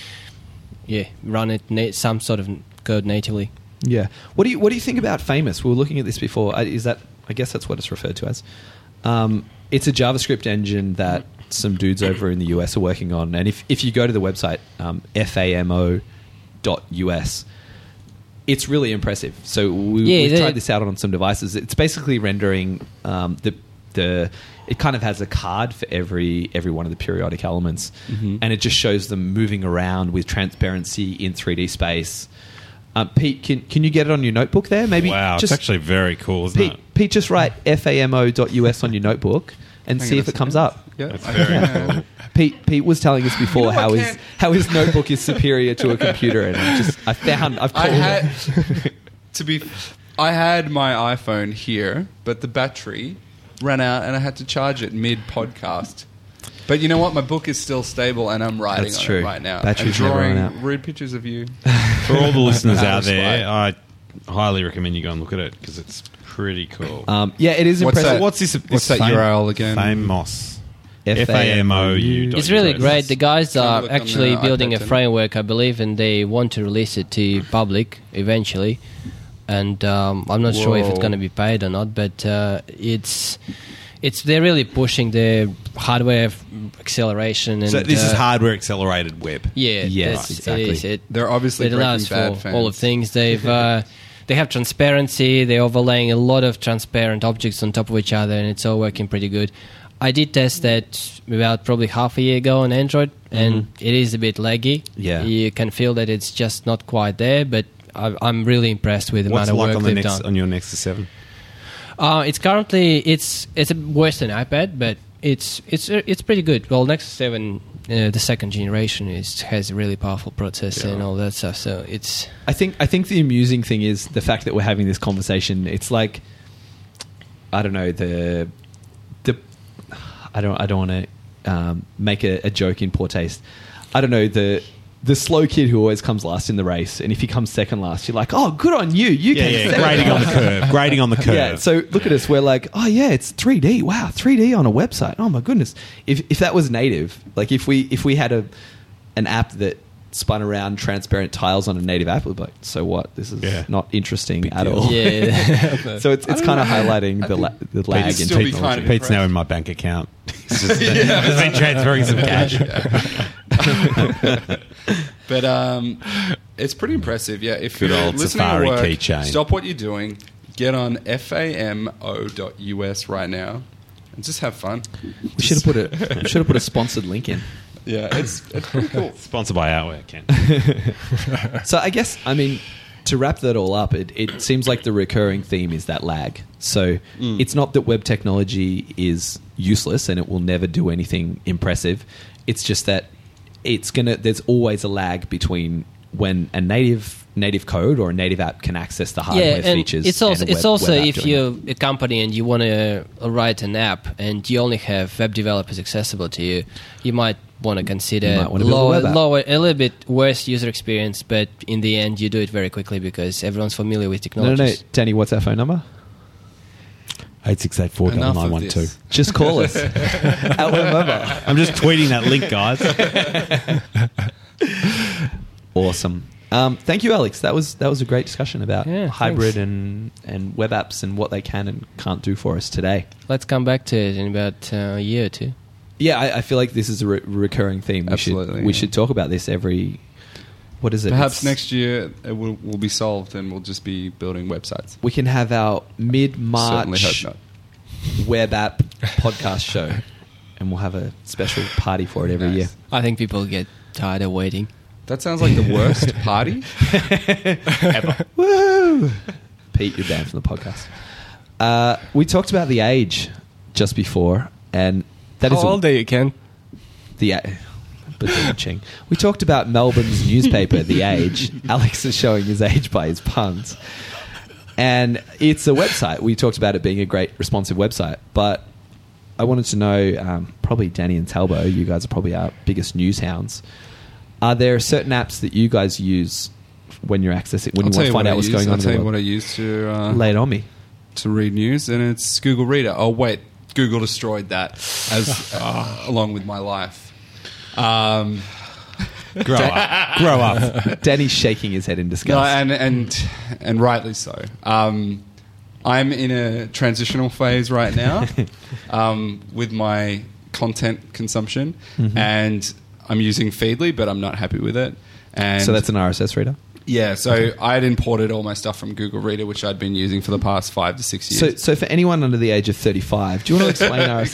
yeah run it na- some sort of code natively. Yeah. What do you What do you think about Famous? We were looking at this before. Uh, Is that? I guess that's what it's referred to as. Um, it's a JavaScript engine that some dudes over in the U S are working on, and if if you go to the website um, famo dot U S, it's really impressive. So we, Yeah, we've the- tried this out on some devices. It's basically rendering um, the the. It kind of has a card for every every one of the periodic elements, Mhm. and it just shows them moving around with transparency in three D space. Um, Pete, can can you get it on your notebook there? Maybe wow, just it's actually very cool, isn't Pete, it? Pete, just write famo dot U S on your notebook and Hang see on if a it comes second. up. Yeah, That's I- very cool. Pete Pete was telling us before You know, I how his can't- how his notebook is superior to a computer, and I just I found I've I called had it. to be. I had my iPhone here, but the battery ran out, and I had to charge it mid podcast. But you know what? My book is still stable, and I'm writing That's on true. it right now. Batteries and never drawing run out. rude pictures of you. For all the listeners Outer out there, Spite. I highly recommend you go and look at it because it's pretty cool. Um, yeah, it is What's impressive. that? What's this? What's this that U R L again? Famous. F A M O U. It's really great. The guys Can you are look on actually the building iPad a then? framework, I believe, and they want to release it to public eventually. And um, I'm not sure if it's Whoa. going to be paid or not, but uh, it's it's they're really pushing the hardware f- acceleration. And So this is uh, hardware accelerated web. Yeah, Yeah, that's- exactly. It is. It, They're obviously it allows Breaking for Bad fans. all of things. They've uh, they have transparency. They're overlaying a lot of transparent objects on top of each other, and it's all working pretty good. I did test that about probably half a year ago on Android, and it is a bit laggy. Yeah. You can feel that it's just not quite there, but I, I'm really impressed with the What's amount it of like work on the they've next done. on your Nexus seven? Uh, it's currently it's it's worse than iPad, but it's it's it's pretty good. Well, Nexus seven, uh, the second generation, is has a really powerful processor and all that stuff. So it's I think I think the amusing thing is the fact that we're having this conversation. It's like I don't know the the I don't I don't want to um, make a, a joke in poor taste. I don't know the the slow kid who always comes last in the race, and if he comes second last, you're like, oh, good on you, you Yeah, came yeah, second grading on the last. curve. Grading on the curve. Yeah, so look at us. We're like, oh yeah, it's three D. Wow, three D on a website. Oh my goodness. If if that was native, like if we if we had a an app that spun around transparent tiles on a native app, we'd be like, so what? This is Yeah. not interesting at deal. all. yeah. So it's it's kind of highlighting the la- the lag Pete's in still be technology. kind of Pete's now impressed. in my bank account. He's just he's been transferring some cash. But um, it's pretty impressive. Yeah, if Good you're old listening Safari to work, keychain. stop what you're doing, get on F A M O dot U S right now, and just have fun. We should have put a we should have put a sponsored link in. Yeah, it's it's pretty cool. Sponsored by Outwear, Ken. So I guess I mean to wrap that all up, it, it seems like the recurring theme is that lag. So it's not that web technology is useless and it will never do anything impressive. It's just that it's gonna. There's always a lag between when a native native code or a native app can access the hardware yeah, and features. it's also and a it's web- also web app if doing you're it. a company and you want to write an app and you only have web developers accessible to you, you might want to consider You might wanna build a lower, web app. lower, a little bit worse user experience, but in the end you do it very quickly because everyone's familiar with No, no, technologies. no, Danny, what's our phone number? eight six eight four Enough nine of one two. this. Just call us. Outwear Mobile. I'm just tweeting that link, guys. Awesome. Um, thank you, Alex. That was that was a great discussion about Yeah, hybrid thanks. and, and web apps and what they can and can't do for us today. Let's come back to it in about uh, a year or two. Yeah, I, I feel like this is a re- recurring theme. We Absolutely, should we yeah. should talk about this every. What is it? Perhaps It's- next year it will, will be solved and we'll just be building websites. we can have our mid Certainly March hope not. web app podcast show, and we'll have a special party for it every Nice. year. I think people get tired of waiting. That sounds like the worst party. Woo! Pete, you're banned from the podcast. Uh, we talked about The Age just before, and that is How a- old are you, Ken? The A- Ba-dum-ching. We talked about Melbourne's newspaper, The Age. Alex is showing his age by his puns. And it's a website. We talked about it being a great responsive website. But I wanted to know, um, probably Danny and Talbo, you guys are probably our biggest news hounds. Are there certain apps that you guys use when you're accessing, when I'll you tell want to find what I out what's use. going on I'll in tell the you world? what I use to uh, Lay it on me. to read news, and it's Google Reader. Oh wait, Google destroyed that as uh, along with my life. Um, Grow up. Grow up. Danny's shaking his head in disgust. no, and and and rightly so. Um, I'm in a transitional phase right now um, with my content consumption, Mm-hmm. and I'm using Feedly, but I'm not happy with it. And so that's an R S S reader? yeah. So I had imported all my stuff from Google Reader, which I'd been using for the past five to six years. So, so for anyone under the age of thirty-five, do you want to explain R S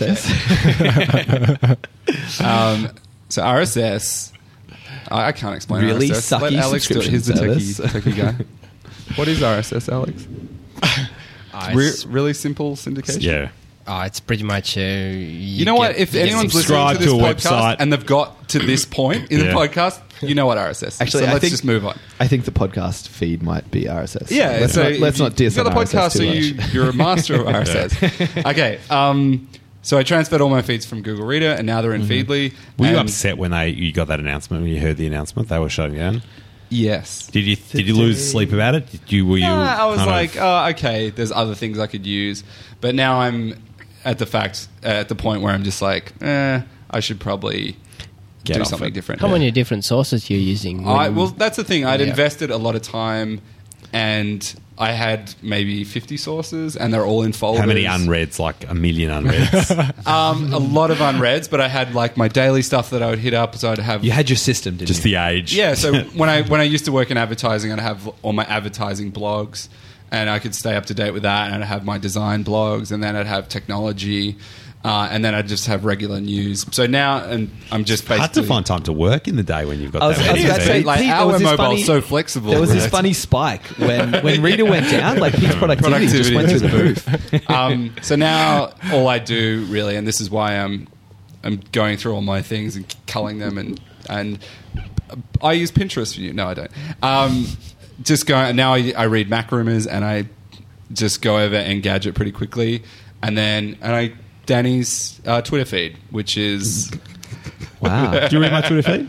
S? Um, so R S S, I, I can't explain Really R S S. Let sucky Alex do it. He's the subscription techie, techie guy. What is R S S, Alex? Re- really simple syndication. Yeah. Oh, it's pretty much. Uh, you, You know what? get- If you get anyone's subscribe listening to to this a podcast website. and they've got to this point in Yeah. the podcast, you know what R S S is. Actually, so I let's think- just move on. I think the podcast feed might be R S S. Yeah, let's so not, let's you- not diss you've got on the podcast, R S S so too you, much. you're a master of R S S. Okay, um, so I transferred all my feeds from Google Reader, and now they're in Mm-hmm. Feedly. Were you and- upset when they you got that announcement? When you heard the announcement, they were shutting down. Yes. Did you did you lose sleep about it? Did you were you? Nah, I was kind of- like, oh, okay, there's other things I could use. But now I'm at the fact at the point where I'm just like, eh, I should probably Get do off something it. different. How Yeah. many different sources you're using? I, when- well, that's the thing. I'd Yeah. invested a lot of time, and I had maybe fifty sources, and they're all in folders. How many unreads? Like a million unreads. Um, a lot of unreads, but I had like my daily stuff that I would hit up. So I'd have You had your system, didn't Just you? the age. yeah. So when I when I used to work in advertising, I'd have all my advertising blogs, and I could stay up to date with that. And I'd have my design blogs, and then I'd have technology, uh, and then I'd just have regular news. So now, and I'm just basically Hard to find time to work in the day when you've got I was- that. I was many about to say, feeds. like Pete, there our was this mobile's funny- so flexible. There was this It's- funny spike when when Reader went down. Like Pete's productivity, just went through the roof. um, so now all I do really, and this is why I'm I'm going through all my things and culling them, and and I use Pinterest for you. No, I don't. Um, just go now. I, I read Mac Rumors, and I just go over Engadget pretty quickly, and then and I Danny's uh, Twitter feed, which is. Wow. Do you read my Twitter feed?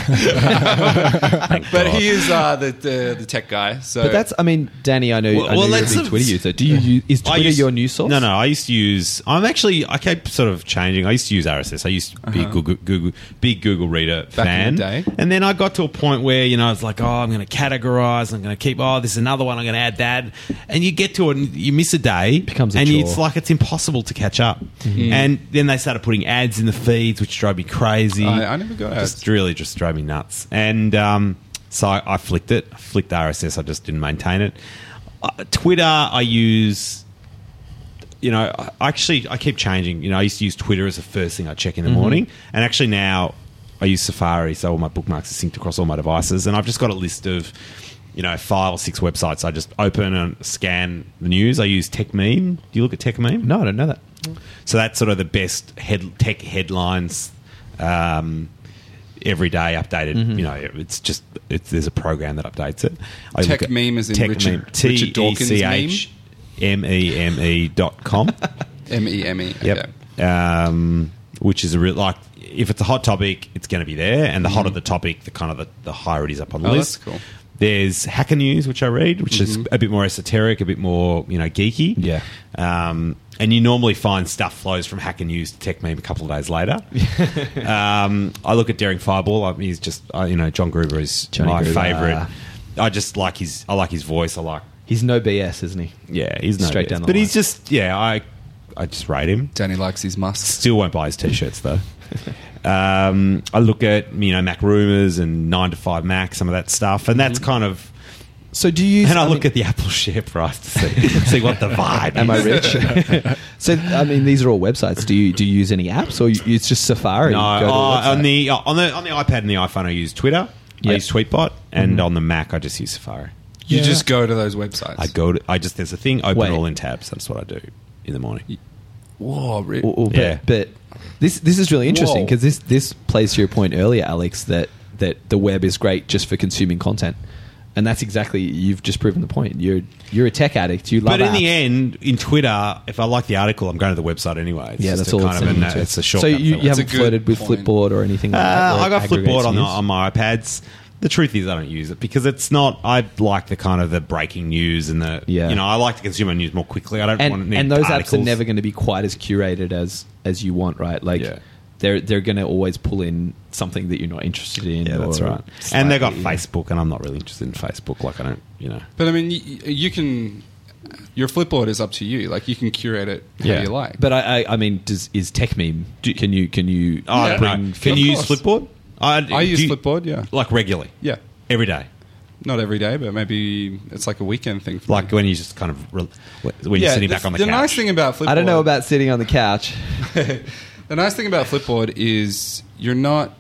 Thank But God. he is uh, the, the the tech guy. So But that's, I mean, Danny, I know, Well- I know well, you're a let's big have- Twitter user. Do you use, is I Twitter used- your news source? No, no. I used to use. I'm actually. I kept sort of changing. I used to use R S S. I used to be a Google, Google, big Google Reader Back fan. in the day. And then I got to a point where you know I was like, oh, I'm going to categorize. I'm going to keep. Oh, there's another one. I'm going to add that. And you get to it, and you miss a day. Becomes a and chore. it's like it's impossible to catch up. And then they started putting ads in the feeds, which drove me crazy. I, I never got ads. Just really just drove me nuts. And um, so I, I flicked it. I flicked R S S. I just didn't maintain it. Uh, Twitter, I use. You know, I actually, I keep changing. You know, I used to use Twitter as the first thing I check in the morning, and actually now I use Safari, so all my bookmarks are synced across all my devices, and I've just got a list of, you know, five or six websites. I just open and scan the news. I use TechMeme. Do you look at TechMeme? No, I don't know that. So that's sort of the best head, tech headlines um, every day updated. Mm-hmm. You know, it's just it's, there's a program that updates it. I look at TechMeme is in Richard- TechMeme, T Richard E Dawkins' C H M E M E dot com. M E M E. Yep. Um, which is a real like if it's a hot topic, it's going to be there, and the hotter the topic, the kind of the, the higher it is up on the Oh, list. that's cool. There's Hacker News, which I read, which is a bit more esoteric, a bit more you know geeky. Yeah. Um, and you normally find stuff flows from Hacker News to TechMeme a couple of days later. um, I look at Daring Fireball. I mean, he's just uh, you know John Gruber is Johnny my Gruber. favourite. I just like his. I like his voice. I like. He's no B S, isn't he? Yeah, he's no Straight B S. down the But line. he's just yeah. I I just rate him. Danny likes his musks. Still won't buy his t-shirts though. um, I look at you know Mac Rumors and nine to five Mac, some of that stuff, and that's kind of. So do you use... And I, I look mean- at the Apple share price to see see what the vibe. Am I is. rich? So, I mean, these are all websites. Do you do you use any apps, or you, it's just Safari? No, You go to a uh, website? on the uh, on the on the iPad and the iPhone, I use Twitter. I Yep. use Tweetbot, and on the Mac, I just use Safari. You Yeah. just go to those websites. I go to. I just there's a thing open Wait. all in tabs. That's what I do in the morning. Whoa, re- Or- or- but, Yeah. but this this is really interesting Whoa. because this this plays to your point earlier, Alex, that that the web is great just for consuming content, and that's exactly you've just proven the point. You're you're a tech addict. You love. But in the apps. end, in Twitter, if I like the article, I'm going to the website anyway. It's yeah, just that's a all. kind It's, of sending a, you to. it's a So shortcut. you, for you us. That's a haven't good flirted with point. Flipboard or anything like that. Uh, where I it got aggregates Flipboard on the, news? on my iPads. The truth is, I don't use it because it's not. I like the kind of the breaking news and the. Yeah. You know, I like to consume my news more quickly. I don't want to and, need and those apps are articles. never going to be quite as curated as as you want, right? Like Yeah. they're they're going to always pull in something that you're not interested in. Yeah, that's or right. And they got slightly- Facebook, and I'm not really interested in Facebook. Like I don't, you know. But I mean, you, you can. Your Flipboard is up to you. Like you can curate it how Yeah. you like. But I, I, I mean, does is TechMeme? Do, can you can you Oh, I don't bring know. Can Of you use course. Flipboard? I, I use do you- Flipboard. Yeah, like regularly, yeah. every day. Not every day, but maybe it's like a weekend thing. For Like me. when you just kind of re- when you're Yeah, sitting the, back on the, the couch. nice thing about Flipboard. I don't know about sitting on the couch. The nice thing about Flipboard is you're not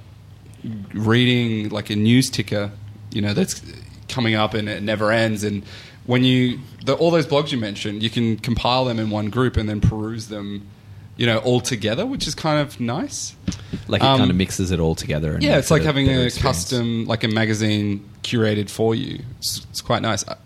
reading like a news ticker, you know, that's coming up and it never ends. And when you, the, all those blogs you mentioned, you can compile them in one group and then peruse them, you know, all together, which is kind of nice. Like it Um, kind of mixes it all together. And Yeah, makes it's like it having better a experience. custom, like a magazine curated for you. It's, it's quite nice. Uh,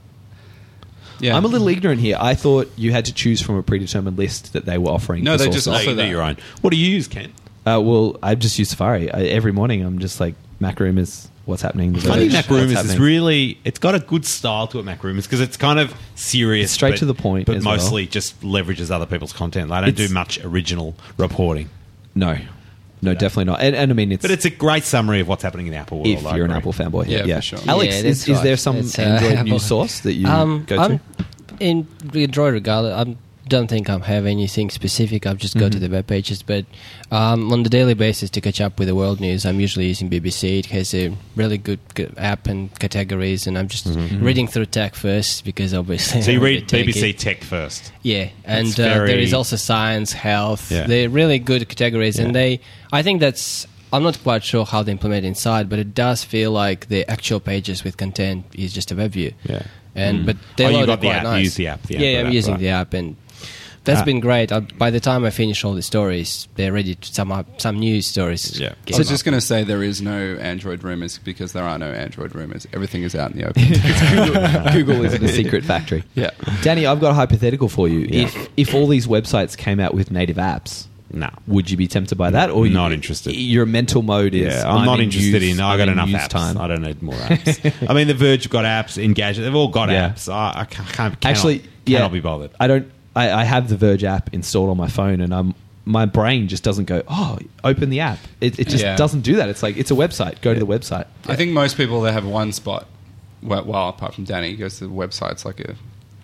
Yeah, I'm a little ignorant here. I thought you had to choose from a predetermined list that they were offering. No, for they just sources. No, you offer do that. your own. What do you use, Ken? Uh, well, I just use Safari. I, every morning, I'm just like Mac Rumors, what's happening. The Funny Verge, Mac what's Rumors is happening. really, it's got a good style to it, Mac Rumors, because it's kind of serious. It's straight but- to the point But as well. mostly just leverages other people's content. They don't It's- do much original reporting. No, no, definitely not. And, and I mean, it's, But it's a great summary of what's happening in the Apple world. if I you're an agree. Apple fanboy. Yeah, Yeah, for sure. Alex, Yeah, is, that's is there right. some It's, uh, Android Apple. news source that you Um, go I'm, to? in Android regard, I don't think I have anything specific. I just go to the web pages, but um, on the daily basis to catch up with the world news, I'm usually using B B C. It has a really good, good app and categories, and I'm just reading through tech first because obviously. So you I read want to take B B C it. Tech first. Yeah, and That's uh, there very- is also science, health. Yeah. They're really good categories, and Yeah. they. I think that's. I'm not quite sure how they implement it inside, but it does feel like the actual pages with content is just a web view. Yeah. And but they Oh, you load got it the quite app. You nice. use the app, the yeah, Android I'm app, using right. the app, and that's Ah. been great. I, by the time I finish all the stories, they're ready to sum up some news stories. Yeah. get I was them just up. going to say there is no Android rumors because there are no Android rumors. Everything is out in the open. Google, Google isn't a secret factory. Yeah. Danny, I've got a hypothetical for you. Yeah. If if all these websites came out with native apps, No. would you be tempted by that, or Not you, interested. Your mental mode is Yeah, I'm, not in interested news- in. I I'm got in enough news apps. time. I don't need more apps. I mean, the Verge have got apps. Engadget, they've all got Yeah. apps. I, I can't, can't cannot, Actually, yeah, cannot be bothered. I don't. I, I have the Verge app installed on my phone, and I'm my brain just doesn't go. Oh, open the app. It, it just Yeah. doesn't do that. It's like it's a website. Go to the website. I think most people they have one spot. Well, well, apart from Danny, he goes to the website. It's like a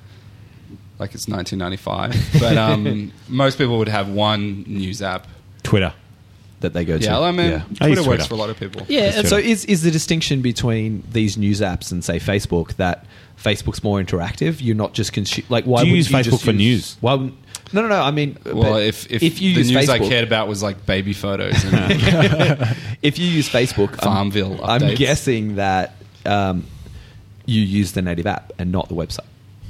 like it's nineteen ninety-five. But um, most people would have one news app. Twitter. That they go to. Yeah, I mean, Yeah. I use Twitter works Twitter. for a lot of people. Yeah, That's So Twitter. is is the distinction between these news apps and say Facebook that Facebook's more interactive? You're not just consu- like why Do you would use you Facebook just for use- news? Why wouldn't, no, no, no. I mean, Well, but if, if, if you the use news I Facebook, cared about was like baby photos and if you use Facebook, I'm- Farmville I'm, updates. guessing that um, you use the native app and not the website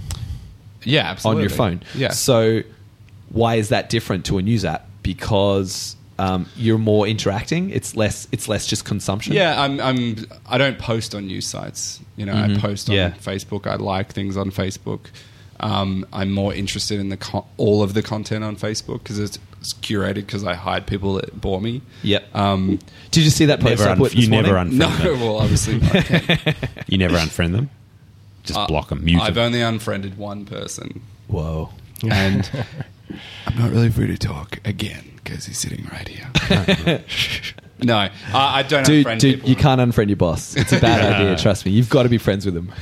yeah, absolutely. on your phone. Yeah. So why is that different to a news app? Because um, you're more interacting. It's less. It's less just consumption. Yeah, I'm. I'm. I don't post on news sites. You know, Mhm. I post on Yeah. Facebook. I like things on Facebook. Um, I'm more interested in the con- all of the content on Facebook because it's, it's curated. Because I hide people that bore me. Yep. Um, Did you see that post Never I un- put this you never morning? unfriend no, them. well, obviously not. You never unfriend them. Just Uh, block them. Mute I've them. only unfriended one person, Whoa. and I'm not really free to talk again because he's sitting right here. no, I, I don't Dude, unfriend dude, people. you can't unfriend your boss. It's a bad idea. Trust me. You've got to be friends with him.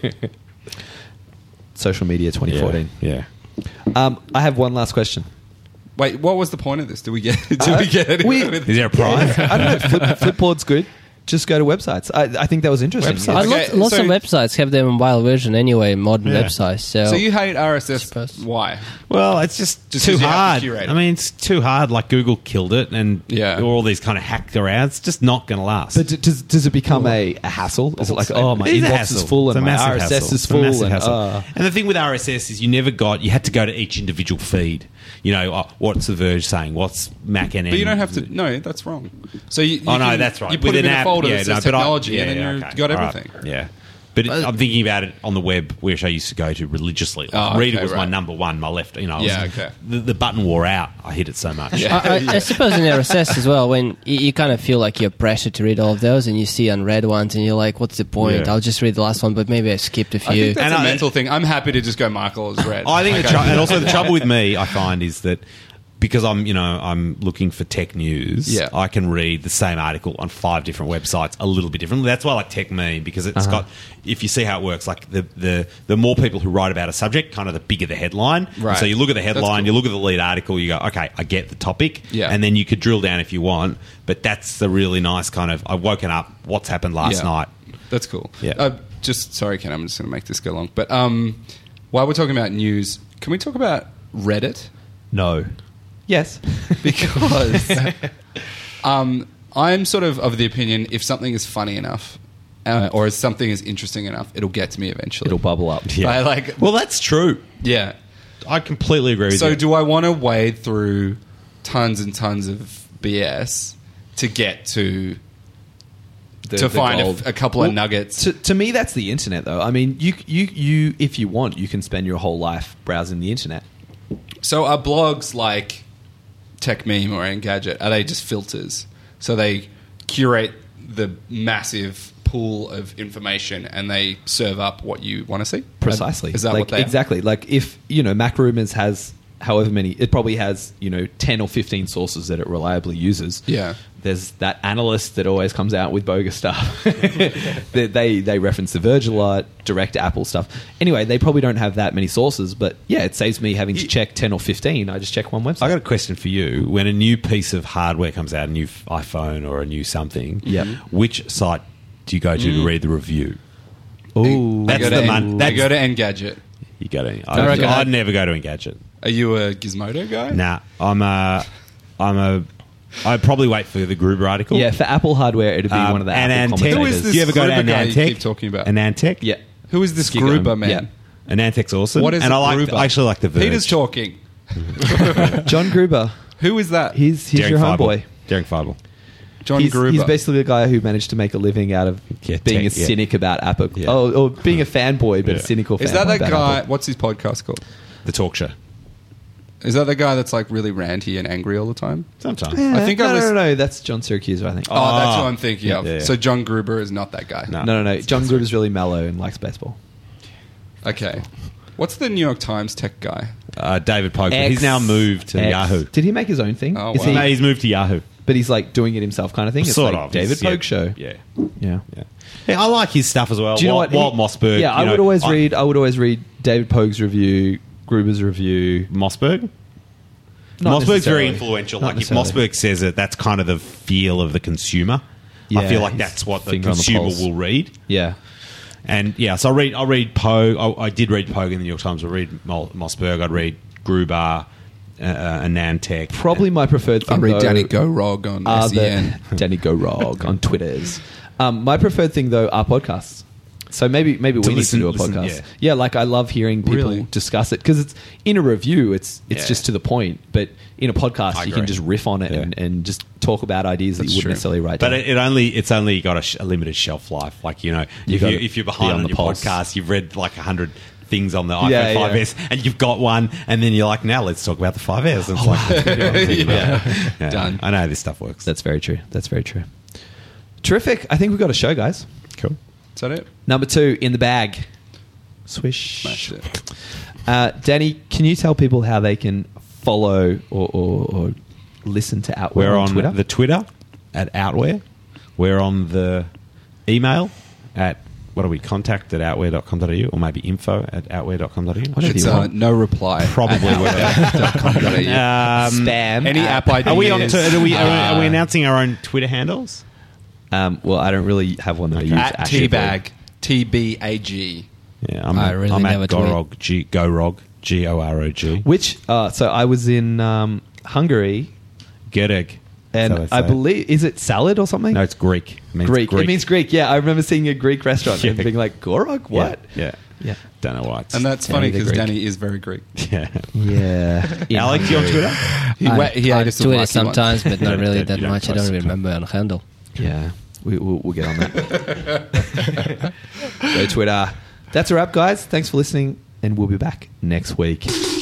Social media twenty fourteen. Yeah. Um, I have one last question. Wait, what was the point of this? Did we get? Did Uh, we get anywhere we- with Is there a prize? I don't know. Flip, Flipboard's good. Just go to websites. I, I think that was interesting. Websites. Uh, Okay, lots, lots so- of websites have their mobile version anyway, modern Yeah. websites. So, So you hate R S S? Suppose. Why? Well, it's just, Just too 'cause you have to hard. curate it. I mean, it's too hard. Like Google killed it, and Yeah. all these kind of hacked around. It's just not going to last. But d- does, does it become a, a hassle? Is it like, oh, my It is a inbox hassle. is full It's a and my massive R S S hassle. is It's a full? massive And, hassle. uh, And the thing with R S S is you never got, you had to go to each individual feed. You know, oh, what's The Verge saying? What's Mac N M? But you don't have to. No, that's wrong. So you, you Oh, no, can- that's right. You put With it in an a app, folder yeah, that no, says but I- technology, yeah, and then yeah, you've okay. got All right. everything. Yeah. But it, I'm thinking about it on the web, which I used to go to religiously. Like, Oh, Read it okay, was my right. number one, my left. You know, I was- Yeah, okay. The, the button wore out. I hit it so much. Yeah. I, I, I suppose in R S S as well, when you, you kind of feel like you're pressured to read all of those, and you see unread ones, and you're like, "What's the point? Yeah. I'll just read the last one." But maybe I skipped a I few. think that's And a I- mental thing. I'm happy to just go Michael as red. I think, the Okay. tr- and also the trouble with me, I find, is that because I'm, you know, I'm looking for tech news. Yeah. I can read the same article on five different websites a little bit differently. That's why I like Tech Me, because it's got. If you see how it works, like the the the more people who write about a subject, kind of the bigger the headline. Right. So you look at the That's headline, cool. you look at the lead article, you go, okay, I get the topic. Yeah. And then you could drill down if you want, but that's the really nice kind of. I've woken up. What's happened last Yeah. night? That's cool. Yeah. Uh, just sorry, Ken. I'm just going to make this go long. But um, while we're talking about news, can we talk about Reddit? no. Yes. Because um, I'm sort of of the opinion if something is funny enough uh, or if something is interesting enough, it'll get to me eventually. It'll bubble up. Yeah. I like. Well, that's true. Yeah. I completely agree with So you. do I want to wade through tons and tons of B S to get to The- to the find gold. a, a couple Well, of nuggets? To, to me, that's the internet, though. I mean, you, you, you, if you want, you can spend your whole life browsing the internet. So are blogs like Tech Meme or Engadget, are they just filters? So they curate the massive pool of information and they serve up what you want to see. Precisely. Is that like, what they are? exactly? Like if you know MacRumors has however many, it probably has you know ten or fifteen sources that it reliably uses. Yeah. There's that analyst that always comes out with bogus stuff. they, they they reference The Verge a lot, direct Apple stuff. Anyway, they probably don't have that many sources, but yeah, it saves me having to check ten or fifteen. I just check one website. I got a question for you. When a new piece of hardware comes out, a new iPhone or a new something, Yep. which site do you go to to read the review? Ooh, That's I go the to mon- En- that's- I go to Engadget. You go to. I reckon I'd, I'd- never go to Engadget. Are you a Gizmodo guy? Nah, I'm a. I'm a. I'd probably wait for the Gruber article. yeah, for Apple hardware, it'd be Um, one of the and Apple Antec. commentators. Who is this Do you ever go to Gruber guy you Anantech? keep talking about? Anantech? Yeah. Who is this Keep going. Gruber man? Yeah. Anantech's awesome. What is and a I like. Gruber? I actually like the Verge. Peter's talking. John Gruber. Who is that? He's he's Derek your Feibel. homeboy. Derek Feibel. John He's, Gruber. he's basically the guy who managed to make a living out of Yeah, being tech, a yeah. cynic about Apple. Yeah. Oh, or being a fanboy, but Yeah. a cynical fanboy. is that that about guy? Apple. What's his podcast called? The talk show. Is that the guy that's like really ranty and angry all the time? Sometimes. Yeah, I think I no, was- no, no, no, that's John Syracuse, I think. Oh, that's Oh. who I'm thinking Yeah, of. yeah, yeah. So John Gruber is not that guy. No. no, no, no. John Gruber's really mellow and likes baseball. Okay. What's the New York Times tech guy? Uh, David Pogue. X- He's now moved to X. Yahoo. Did he make his own thing? Oh, Is wow. he, No, he's moved to Yahoo. but he's like doing it himself, kind of thing. It's Sort like of. David He's- yeah, Pogue show. Yeah. Yeah. Yeah. Yeah, I like his stuff as well. Do you know Walt, what? Walt He- Mossberg. Yeah, I you would know, always I- read. I would always read David Pogue's review, Gruber's review. Mossberg. Not Mossberg's very necessarily. influential. Not Like if necessarily. Mossberg says it, that's kind of the feel of the consumer. I Yeah, feel like his that's what the finger on the consumer pulse. will read. Yeah. And yeah, so I read. I read Pogue. I, I did read Pogue in the New York Times. I read Mol- Mossberg. I'd read Gruber, uh, uh, Anantech. Probably my preferred I thing. read though, Danny Gorog on are S E N. the Danny Go Rog on Twitters. Um, my preferred thing though are podcasts. So maybe maybe To we listen- need to do a listen, podcast. yeah. Yeah. like I love hearing people Really? discuss it because it's in a review. It's it's Yeah. just to the point. But in a podcast, I you can agree. just riff on it Yeah. and, and just talk about ideas that That's you wouldn't true. necessarily write But down. it, it only it's only got a, sh- a limited shelf life. Like you know, You if, gotta you, if you're be behind on on the your pulse. podcast, you've read like a hundred things on the iPhone Yeah, yeah. five S, and you've got one, and then you're like, now let's talk about the five S. And it's like, Yeah. yeah. Done. I know how this stuff works. That's very true. That's very true. Terrific. I think we've got a show, guys. cool. Is that it? Number two in the bag. Swish. Smashed it. Uh, Danny, can you tell people how they can follow or, or, or listen to Outwear We're on, on Twitter? the Twitter at Outwear. We're on the email at what are we? Contact at outwear dot com dot a u or maybe info at outwear dot com dot a u. Whatever It's you uh, want. no reply. Probably at outwear dot com dot a u. Um, Spam. Any app I D Are we on? is, To, are, we, are, we, are we uh, announcing our own Twitter handles? Um, well, I don't really have one that I use. at actively. Teabag. T B A G. Yeah, I'm, I really I'm never at tweet. Gorog. G Gorog. G O R O G. Which, uh, so I was in um, Hungary, Gereg. and So they I say. believe, is it salad or something? No, it's Greek. It means Greek. It means Greek. Yeah, I remember seeing a Greek restaurant and Yeah. being like, Gorog? What? Yeah. Yeah. Don't know why. It's, And that's Danny funny the because Greek. Danny is very Greek. yeah. Yeah. In Alex, you on Hungary. Twitter? He, I, wa- he I ate us some tweet it lucky sometimes, but not really You that don't much. I post don't it. remember on handle. Yeah. We, we'll, we'll get on that. Go Twitter. That's a wrap, guys. Thanks for listening, and we'll be back next week.